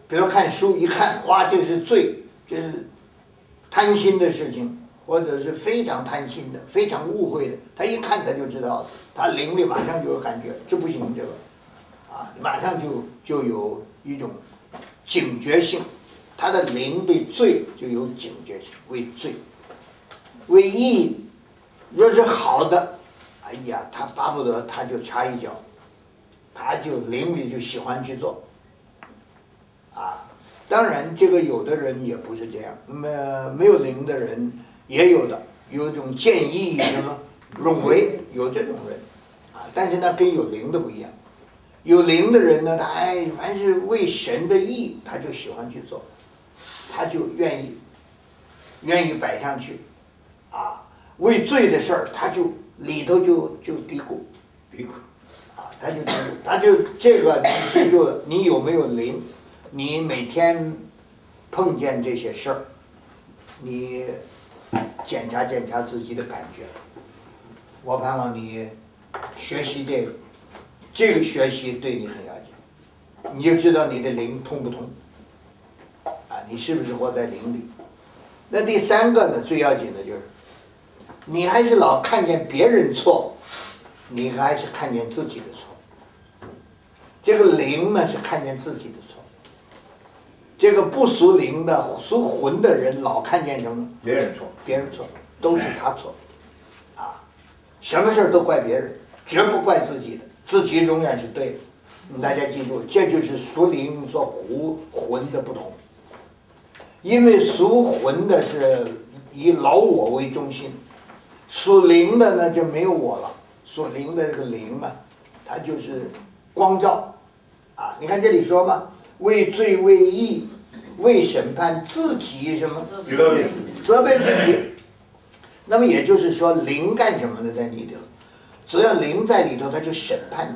比如看书一看，哇，这是罪，这是贪心的事情，或者是非常贪心的、非常误会的，他一看他就知道，他灵里马上就有感觉，这不行，这个，啊，马上就有一种警觉性，他的灵对罪就有警觉性，为罪，为义，若是好的，哎呀，他巴不得他就插一脚，他就灵里就喜欢去做，啊。当然，这个有的人也不是这样，没有灵的人也有的，有一种见义什么冗为，有这种人，啊，但是呢，跟有灵的不一样。有灵的人呢，他凡是为神的义，他就喜欢去做，他就愿意摆上去，啊，为罪的事儿，他就里头就嘀咕，啊，他就这个你记住了，你有没有灵？你每天碰见这些事儿，你检查检查自己的感觉。我盼望你学习这个学习对你很要紧，你就知道你的灵通不通，啊，你是不是活在灵里？那第三个呢，最要紧的就是，你还是老看见别人错，你还是看见自己的错。这个灵呢是看见自己的错。这个不属灵的、属魂的人，老看见什么？ 别人错， 别人错，都是他错，啊，什么事儿都怪别人，绝不怪自己的，自己永远是对的。大家记住，这就是属灵和魂的不同。因为属魂的是以老我为中心，属灵的呢就没有我了。属灵的这个灵嘛，它就是光照，啊，你看这里说嘛。为罪为义为审判自己什么责备自己，那么也就是说灵干什么呢？在里头，只要灵在里头，他就审判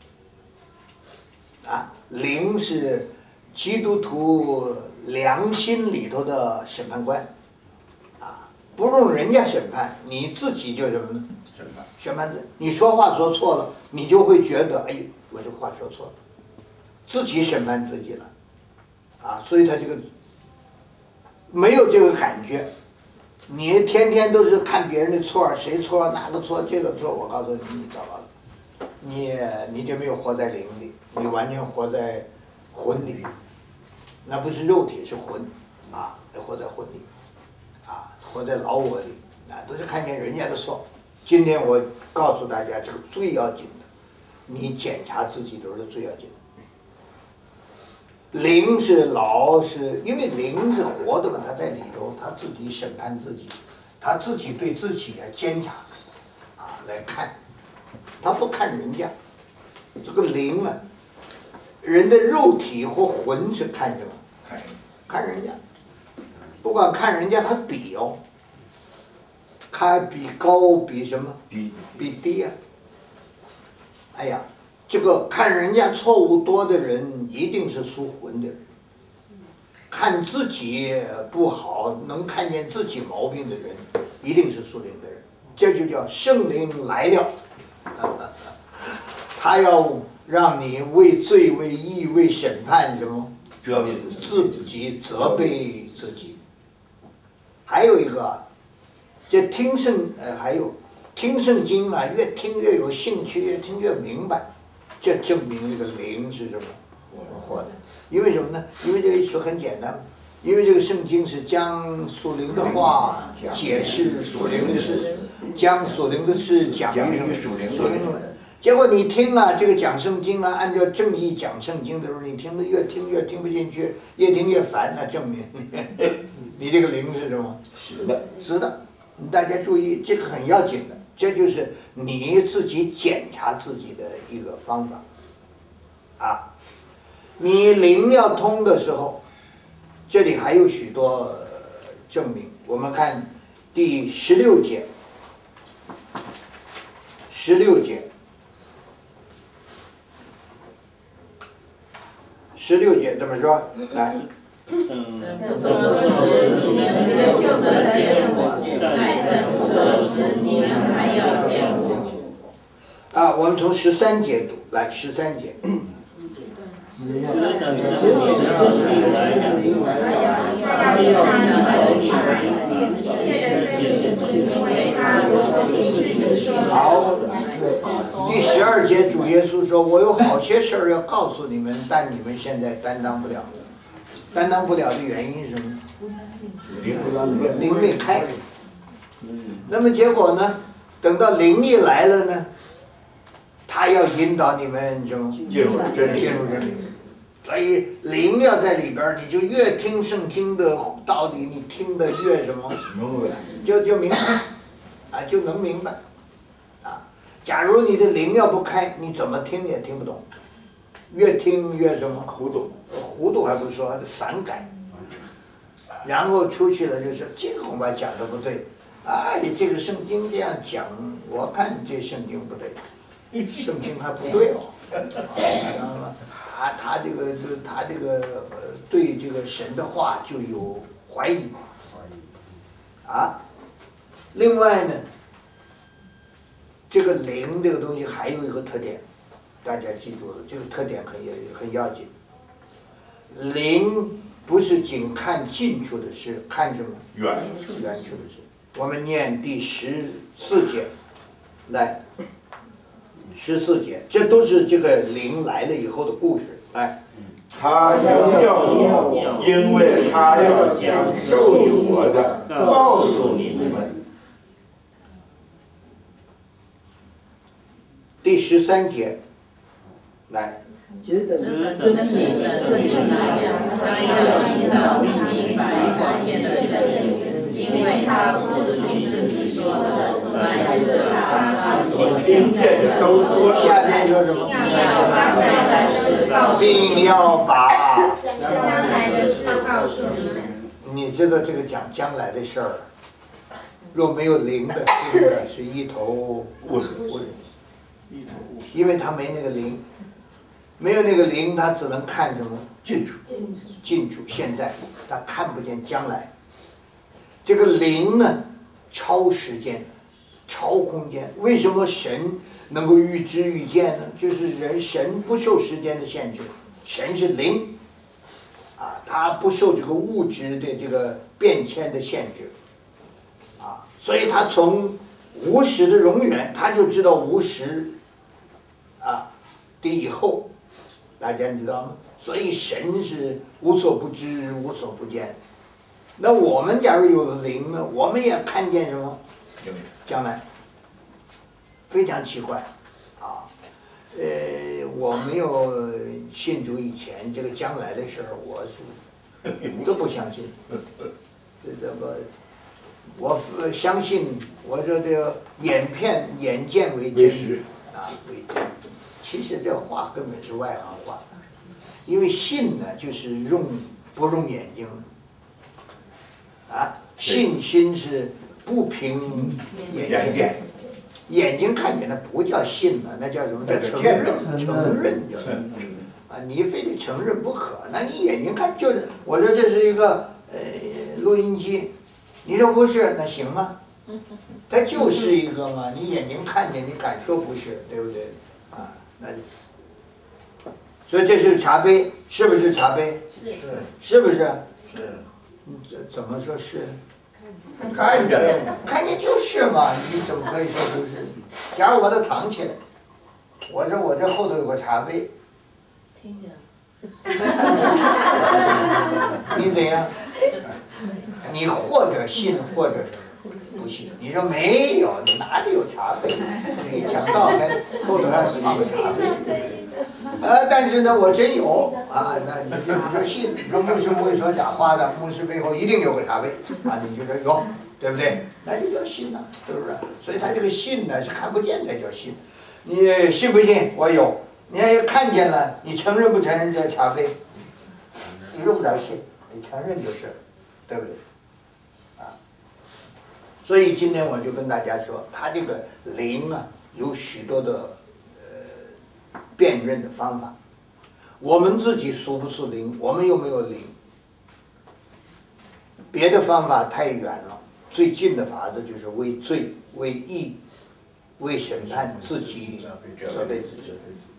你，啊，灵是基督徒良心里头的审判官，啊，不用人家审判，你自己就什么呢？审判你说话说错了，你就会觉得，哎，我这话说错了。自己审判自己了，啊，所以他这个没有这个感觉，你天天都是看别人的错，谁错哪个错这个错，我告诉你，你糟糕了，你就没有活在灵里，你完全活在魂里，那不是肉体是魂，啊，活在魂里，啊，活在老我里，啊，都是看见人家的错。今天我告诉大家，这个最要紧的，你检查自己都是最要紧的。灵是因为灵是活的嘛，他在里头，他自己审判自己，他自己对自己监察，啊，来看，他不看人家。这个灵啊，人的肉体或魂是看什么？看人家，不管看人家，他比哦，看比高比什么？比低啊。哎呀。这个看人家错误多的人，一定是属魂的人；看自己不好，能看见自己毛病的人，一定是属灵的人。这就叫圣灵来了，他要让你为罪、为义、为审判什么，自己责备自己。还有一个，这还有听圣经啊，越听越有兴趣，越听越明白。这证明这个灵是什么？活的。因为什么呢？因为这里说很简单，因为这个圣经是将属灵的话解释属灵的事，将属灵的事讲于什么？属灵的。结果你听啊，这个讲圣经啊，按照正义讲圣经的时候，你听得越听越听不进去，越听越烦，那证明你这个灵是什么？死的。大家注意，这个很要紧的。这就是你自己检查自己的一个方法，啊，你灵要通的时候，这里还有许多证明。我们看第16节，16节怎么说？来。 等得时，你们就得见我；在等不得时，你们还要见我。 啊，我们从13节读，来13节。 他要引导你们明白一切的真理，因为他都是凭自己说的。 好，第12节主耶稣说：“我有好些事儿要告诉你们，但你们现在担当不了。担当不了的原因是什么？灵没开。那么结果呢？等到灵一来了呢，他要引导你们什么？进入真理。所以灵要在里边儿，你就越听圣经的道理，你听得越什么？就明白，啊，就能明白。啊，假如你的灵要不开，你怎么听也听不懂，越听越什么？糊涂还不说，还得反感。然后出去了就说这个恐怕讲的不对，哎，这个圣经这样讲，我看这圣经不对，圣经还不对哦，知道吗？他这个对这个神的话就有怀疑，啊，另外呢，这个灵这个东西还有一个特点，大家记住了，这个特点很要紧。灵不是仅看近处的事，看什么？远处的事。我们念第14节，来，14节，这都是这个灵来了以后的故事。来， 他荣耀我，因为他要将受于我的告诉你们。 第13节，来。 真理的圣灵来了，他要引导你明白关键的真理，因为他不是凭自己说的，乃是他所听见的都说。 下面说什么？ 将来的事告诉你们， 并要把将来的事告诉你们。 你知道这个讲将来的事儿，若没有灵的听的是一头雾水，因为他没那个灵。没有那个灵，他只能看什么？近处，现在他看不见将来。这个灵呢，超时间，超空间。为什么神能够预知预见呢？就是神不受时间的限制，神是灵，啊，他不受这个物质的这个变迁的限制，啊，所以他从无始的永远，他就知道无始，啊的以后。大家知道吗？所以神是无所不知、无所不见。那我们假如有了灵呢，我们也看见什么？将来，非常奇怪，啊，我没有信主以前，这个将来的事儿，我是都不相信。这个，我相信，我说这个眼见为真，啊，为真。其实这话根本是外行话，因为信呢就是不用眼睛，啊，信心是不凭眼睛，眼睛看见的不叫信了，那叫什么？叫承认，啊，你非得承认不可，那你眼睛看就是，我说这是一个录音机，你说不是，那行吗？它就是一个嘛，你眼睛看见，你敢说不是，对不对？啊。那，所以这是茶杯，是不是茶杯？是不是？是。怎么说是？看见就是嘛，你怎么可以说不是？假如我都藏起来，我说我这后头有个茶杯， 听见。 你怎样？你或者信，或者不信。你说没有，你哪里有茶杯？你讲道还后头还放个茶杯。但是呢，我真有啊，那你就是说信。你说牧师不会说假话的，牧师背后一定有个茶杯啊，你就说有，对不对？那就叫信了，是不是？所以他这个信呢是看不见才叫信。你信不信？我有。你要看见了，你承认不承认这茶杯？你用不着信，你承认就是，对不对？啊，所以今天我就跟大家说，他这个灵啊，有许多的辨认的方法。我们自己属不属灵，我们又没有灵，别的方法太远了。最近的法子就是为罪、为义、为审判自己责备自己。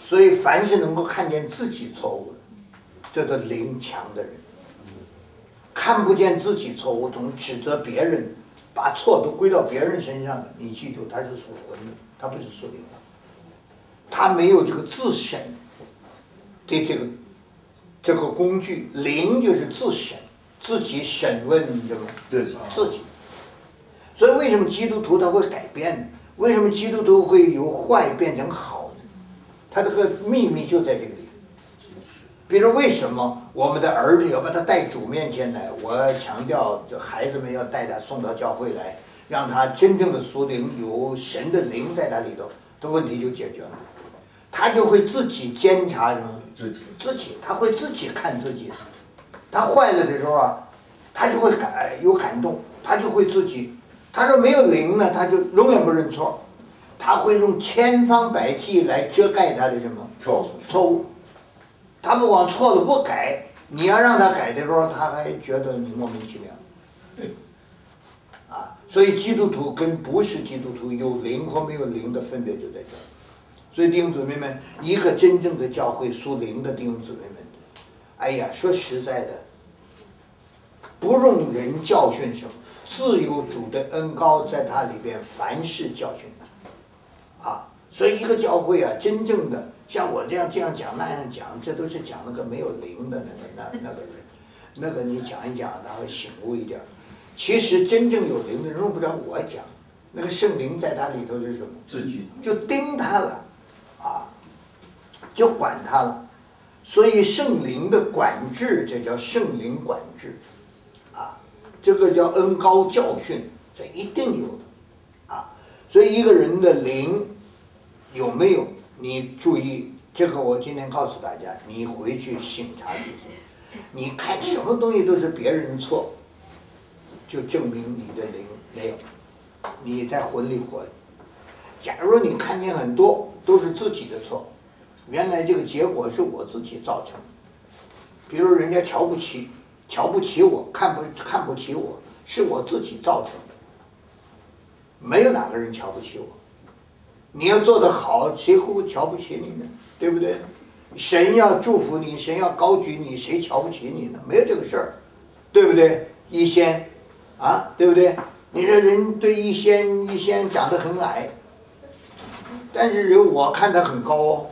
所以凡是能够看见自己错误的，这个灵强的人，看不见自己错误，总指责别人，把错都归到别人身上的，你记住，他是属魂的，他不是属灵的，他没有这个自审的这个工具。灵就是自审，自己审问什么？自己。所以为什么基督徒他会改变呢？为什么基督徒会由坏变成好呢？他这个秘密就在这个里。比如为什么我们的儿女要把他带主面前来？我强调，这孩子们要带他送到教会来，让他真正的属灵，有神的灵在他里头，的问题就解决了。他就会自己监察什么？自己，他会自己看自己。他坏了的时候啊，他就会有感动，他就会自己。他说没有灵呢，他就永远不认错，他会用千方百计来遮盖他的什么错误。他不往错了不改，你要让他改的时候，他还觉得你莫名其妙。所以基督徒跟不是基督徒有灵或没有灵的分别就在这儿。所以弟兄姊妹们，一个真正的教会属灵的弟兄姊妹们，哎呀，说实在的，不容人教训什么，自有主的恩膏在他里边，凡事教训他。所以一个教会啊，真正的像我这样讲那样讲，这都是讲那个没有灵的那个人，那个你讲一讲，他会醒悟一点。其实真正有灵的人，用不着我讲，那个圣灵在他里头是什么？ 自己就盯他了，就管他了。所以圣灵的管制，这叫圣灵管制，这个叫恩膏教训，这一定有的，所以一个人的灵有没有？你注意，这个我今天告诉大家，你回去省察自己。你看什么东西都是别人错，就证明你的灵没有，你在魂里活着。假如你看见很多都是自己的错，原来这个结果是我自己造成的。比如人家瞧不起我，看不起我，是我自己造成的。没有哪个人瞧不起我。你要做得好，谁会瞧不起你呢？对不对？神要祝福你，神要高举你，谁瞧不起你呢？没有这个事儿，对不对？一仙对不对？你说人对一仙长得很矮，但是我看他很高哦，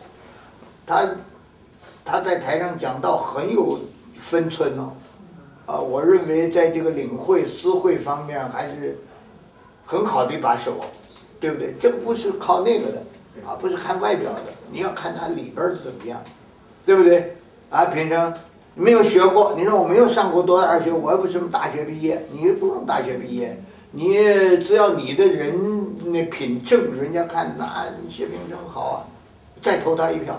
他在台上讲道很有分寸哦，我认为在这个领会私会方面还是很好的一把手，对不对？这个不是靠那个的不是看外表的，你要看他里边是怎么样，对不对？平常没有学过，你说我没有上过多大学，我又不是什么大学毕业，你不用大学毕业，你只要你的人那品正，人家看那谢平真好再投他一票。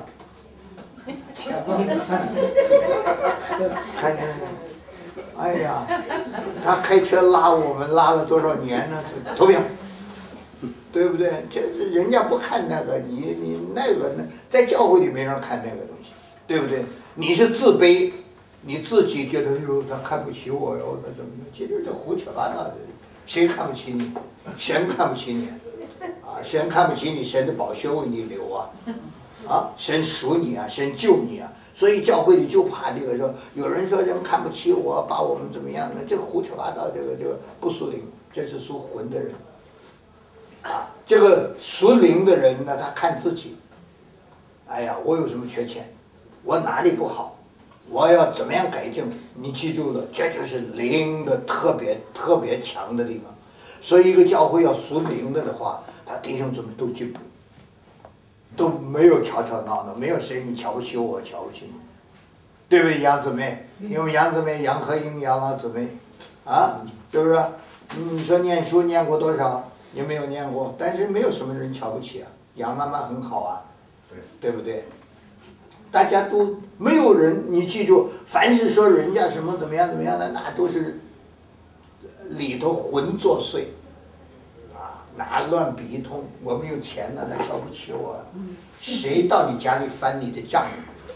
看见了吗？哎呀，他开车拉我们拉了多少年呢？投票，对不对？这人家不看那个，你那个呢，在教会里没人看那个东西，对不对？你是自卑，你自己觉得哟，他看不起我哟，他怎么的？其实这胡扯八道的，谁看不起你？神看不起你，神看不起你，神的宝血为你流神赎你神救你所以教会里就怕这个说，有人说人看不起我，把我们怎么样呢？这个胡扯八道，这个不属灵，这是属魂的人。这个属灵的人呢，他看自己，哎呀，我有什么缺陷，我哪里不好，我要怎么样改正？你记住了，这就是灵的特别强的地方。所以一个教会要属灵的话，他弟兄姊妹都进步。都没有吵吵闹闹，没有谁你瞧不起我，瞧不起你，对不对？杨姊妹，因为杨姊妹杨和英杨老姊妹，是不是？你说念书念过多少？也没有念过，但是没有什么人瞧不起杨妈妈很好对不对？大家都没有人，你记住，凡是说人家什么怎么样的，那都是里头魂作祟。拿乱比一通，我没有钱了，他瞧不起我，谁到你家里翻你的账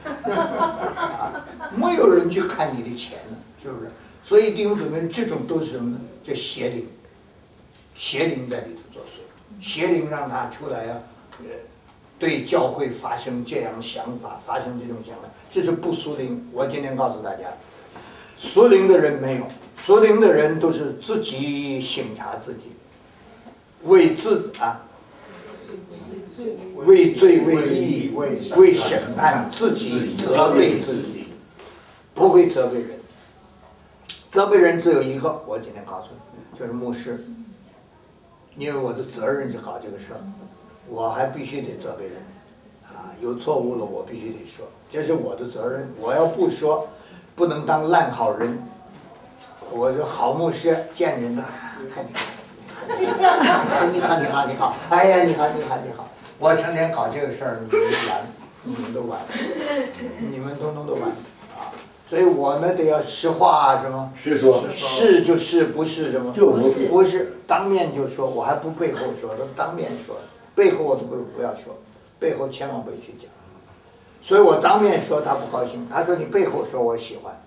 没有人去看你的钱了，是不是？所以弟兄姊妹，这种都是什么呢？这邪灵在里头作祟，邪灵让他出来对教会发生这样想法，发生这种想法，这是不属灵。我今天告诉大家，属灵的人没有，属灵的人都是自己省察自己，为罪为义为审判自己，责备自己，不会责备人。责备人只有一个，我今天告诉你，就是牧师，因为我的责任是搞这个事儿，我还必须得责备人，有错误了我必须得说，这是我的责任。我要不说，不能当烂好人。我说好牧师见人看你好，哎呀你好，我成天搞这个事儿，你们都完，你们通通都完啊！所以我呢得要实话什么？ 是说， 是就是，不是什么？ 就不是，当面就说，我还不背后说，都当面说，背后我都不要说，背后千万不许讲。所以我当面说他不高兴，他说你背后说我喜欢，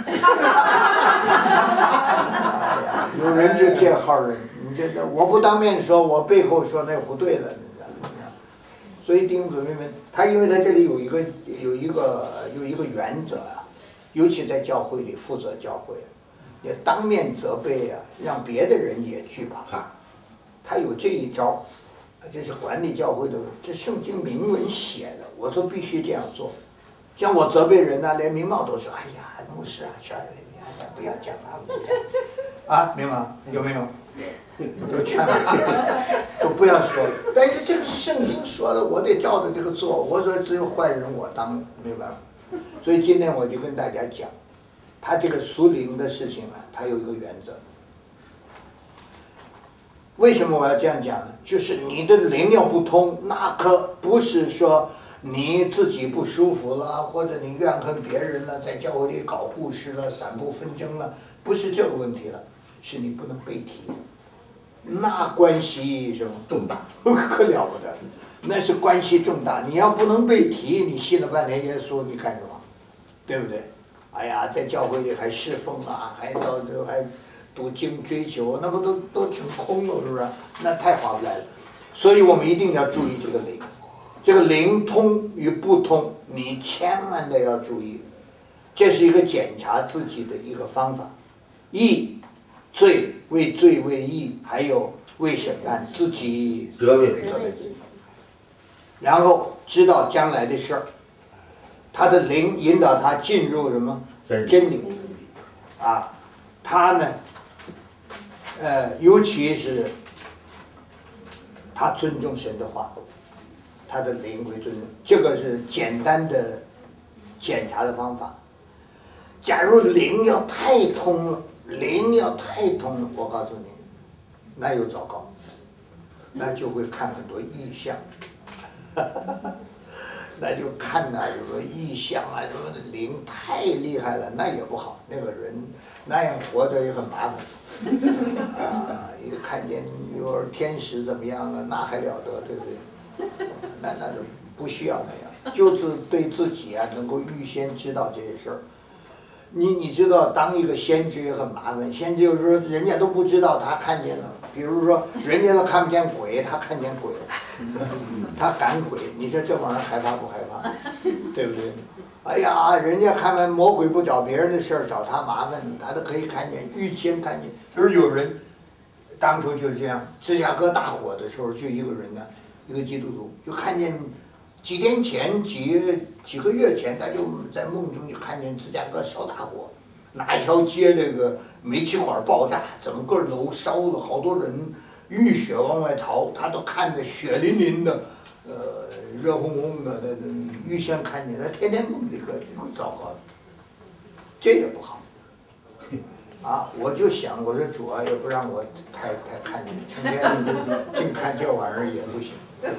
有人就这号人，你这我不当面说，我背后说那不对了，你知道吗？所以弟兄姊妹们，他因为他这里有一个原则啊，尤其在教会里负责教会，也当面责备啊，让别的人也惧怕。他有这一招，这是管理教会的，这圣经明文写的。我说必须这样做。像我责备人呢，连明貌都说，哎呀，牧师啊，小点，不要讲啊，明白有没有？都劝我，都不要说。但是这个圣经说的，我得照着这个做。我说只有坏人我当，明白吗？所以今天我就跟大家讲，他这个属灵的事情啊，他有一个原则。为什么我要这样讲呢？就是你的灵要不通，那可不是说你自己不舒服了，或者你怨恨别人了，在教会里搞故事了，散布纷争了，不是这个问题了，是你不能被提。那关系什么重大， 可了不得，那是关系重大。你要不能被提，你信了半天耶稣，你干什么？对不对？哎呀，在教会里还侍奉啊，还到这还读经追求，那不都成空了，是不是？那太划不来了。所以我们一定要注意这个灵，这个灵通与不通，你千万的要注意。这是一个检查自己的一个方法。义罪为罪为义，还有为审判自己责备自己，然后知道将来的事儿，他的灵引导他进入什么真理啊，他呢尤其是他尊重神的话，他的灵会尊重，这个是简单的检查的方法。假如灵要太通了，我告诉你，那又糟糕，那就会看很多异象，那就看哪什么异象啊，什么灵太厉害了，那也不好，那个人那样活着也很麻烦啊！一看见有天使怎么样啊，那还了得，对不对？那都不需要那样，就是对自己啊能够预先知道这些事儿。你知道，当一个先知也很麻烦。先知有时候人家都不知道他看见了，比如说人家都看不见鬼，他看见鬼了，他赶鬼。你说这玩意儿害怕不害怕？对不对？哎呀，人家看完魔鬼不找别人的事儿，找他麻烦，他都可以看见，预先看见。而有人当初就是这样，芝加哥大火的时候，就一个人呢，一个基督徒就看见。几天前几个月前，他就在梦中就看见芝加哥烧大火，哪一条街那个煤气管爆炸，整个楼烧了，好多人浴血往外逃，他都看着血淋淋的，热烘烘的，预先看见，他天天梦这个糟糕的，这也不好。啊，我就想，我说主啊，也不让我太看见，成天净看这玩意儿也不行。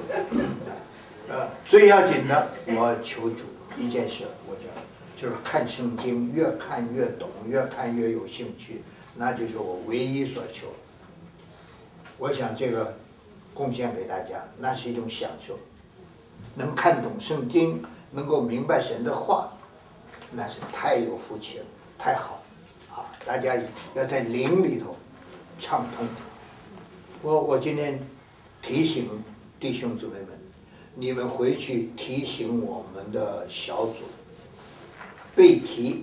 最要紧的，我求主一件事，我讲就是看圣经，越看越懂，越看越有兴趣，那就是我唯一所求。我想这个贡献给大家，那是一种享受。能看懂圣经，能够明白神的话，那是太有福气了，太好啊！大家要在灵里头畅通。我今天提醒弟兄姊妹们。 你们回去提醒我们的小组，被提，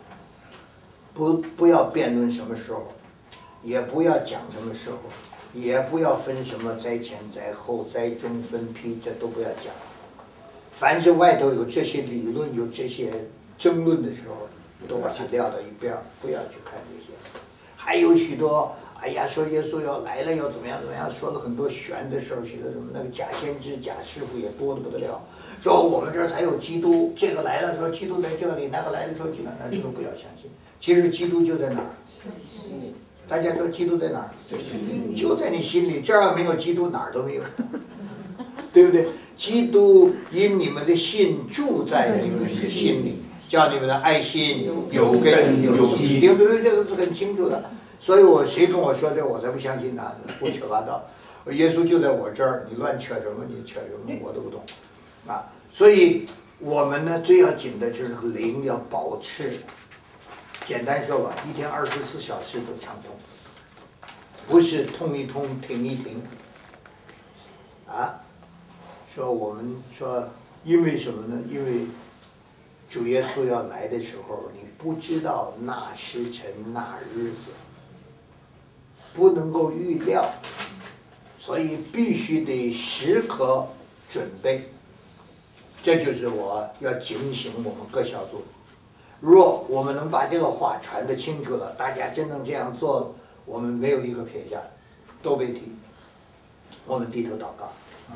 不要辩论什么时候，也不要讲什么时候，也不要分什么灾前灾后灾中分批，这都不要讲。凡是外头有这些理论有这些争论的时候，都把它撂到一边，不要去看这些。还有许多哎呀说耶稣要来了要怎么样怎么样，说了很多玄的事儿，写的什么那个假先知假师傅也多得不得了，说我们这儿才有基督，这个来了说基督在这里，那个来了说基督，那这个不要相信。其实基督就在哪儿？大家说基督在哪儿？就在你心里，这儿没有基督哪儿都没有，对不对？基督因你们的信住在你们的心里，叫你们的爱心有根有基，对不对？这个是很清楚的。所以谁跟我说这，我才不相信他，胡扯八道。耶稣就在我这儿，你乱扯什么？你扯什么？我都不懂，啊！所以我们呢，最要紧的就是灵要保持。简单说吧，一天24小时都畅通，不是通一通停一停，啊！说我们说，因为什么呢？因为主耶稣要来的时候，你不知道那时辰那日子，不能够预料，所以必须得时刻准备。这就是我要警醒我们各小组。若我们能把这个话传得清楚了，大家真正这样做，我们没有一个撇下，都被提。我们低头祷告。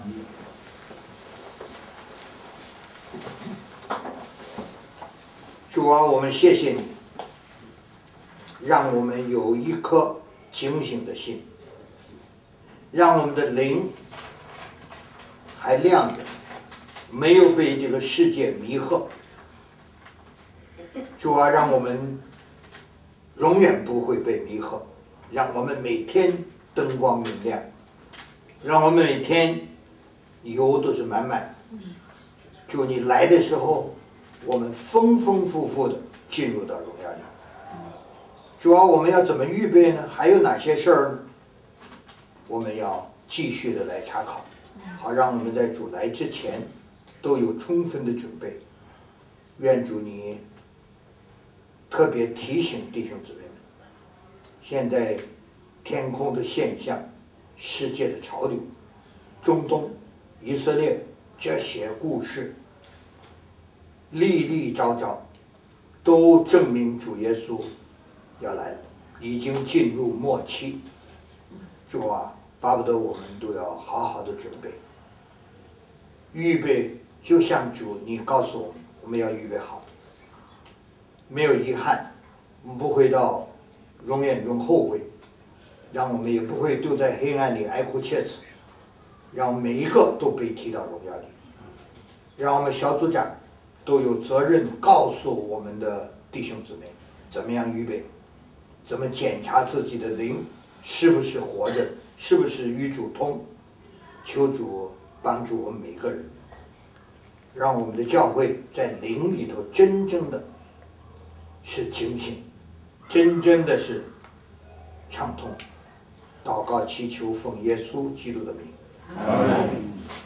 主啊，我们谢谢你，让我们有一颗警醒的心，让我们的灵还亮着，没有被这个世界迷惑。主啊，让我们永远不会被迷惑，让我们每天灯光明亮，让我们每天油都是满满。主，你来的时候，我们丰丰富富的进入到荣耀里。主啊，我们要怎么预备呢？还有哪些事儿呢？我们要继续的来查考，好让我们在主来之前都有充分的准备。愿主你特别提醒弟兄姊妹们，现在天空的现象、世界的潮流、中东、以色列这些故事，历历昭昭，都证明主耶稣要来了，已经进入末期。主啊，巴不得我们都要好好的准备，预备，就像主你告诉我们，我们要预备好，没有遗憾，我们不会到永远中后悔，让我们也不会丢在黑暗里哀哭切齿，让我们每一个都被提到荣耀里，让我们小组长都有责任告诉我们的弟兄姊妹怎么样预备，怎么检查自己的灵是不是活着，是不是与主通。求主帮助我们每个人，让我们的教会在灵里头真正的是警醒，真正的是畅通。祷告祈求奉耶稣基督的名，阿门。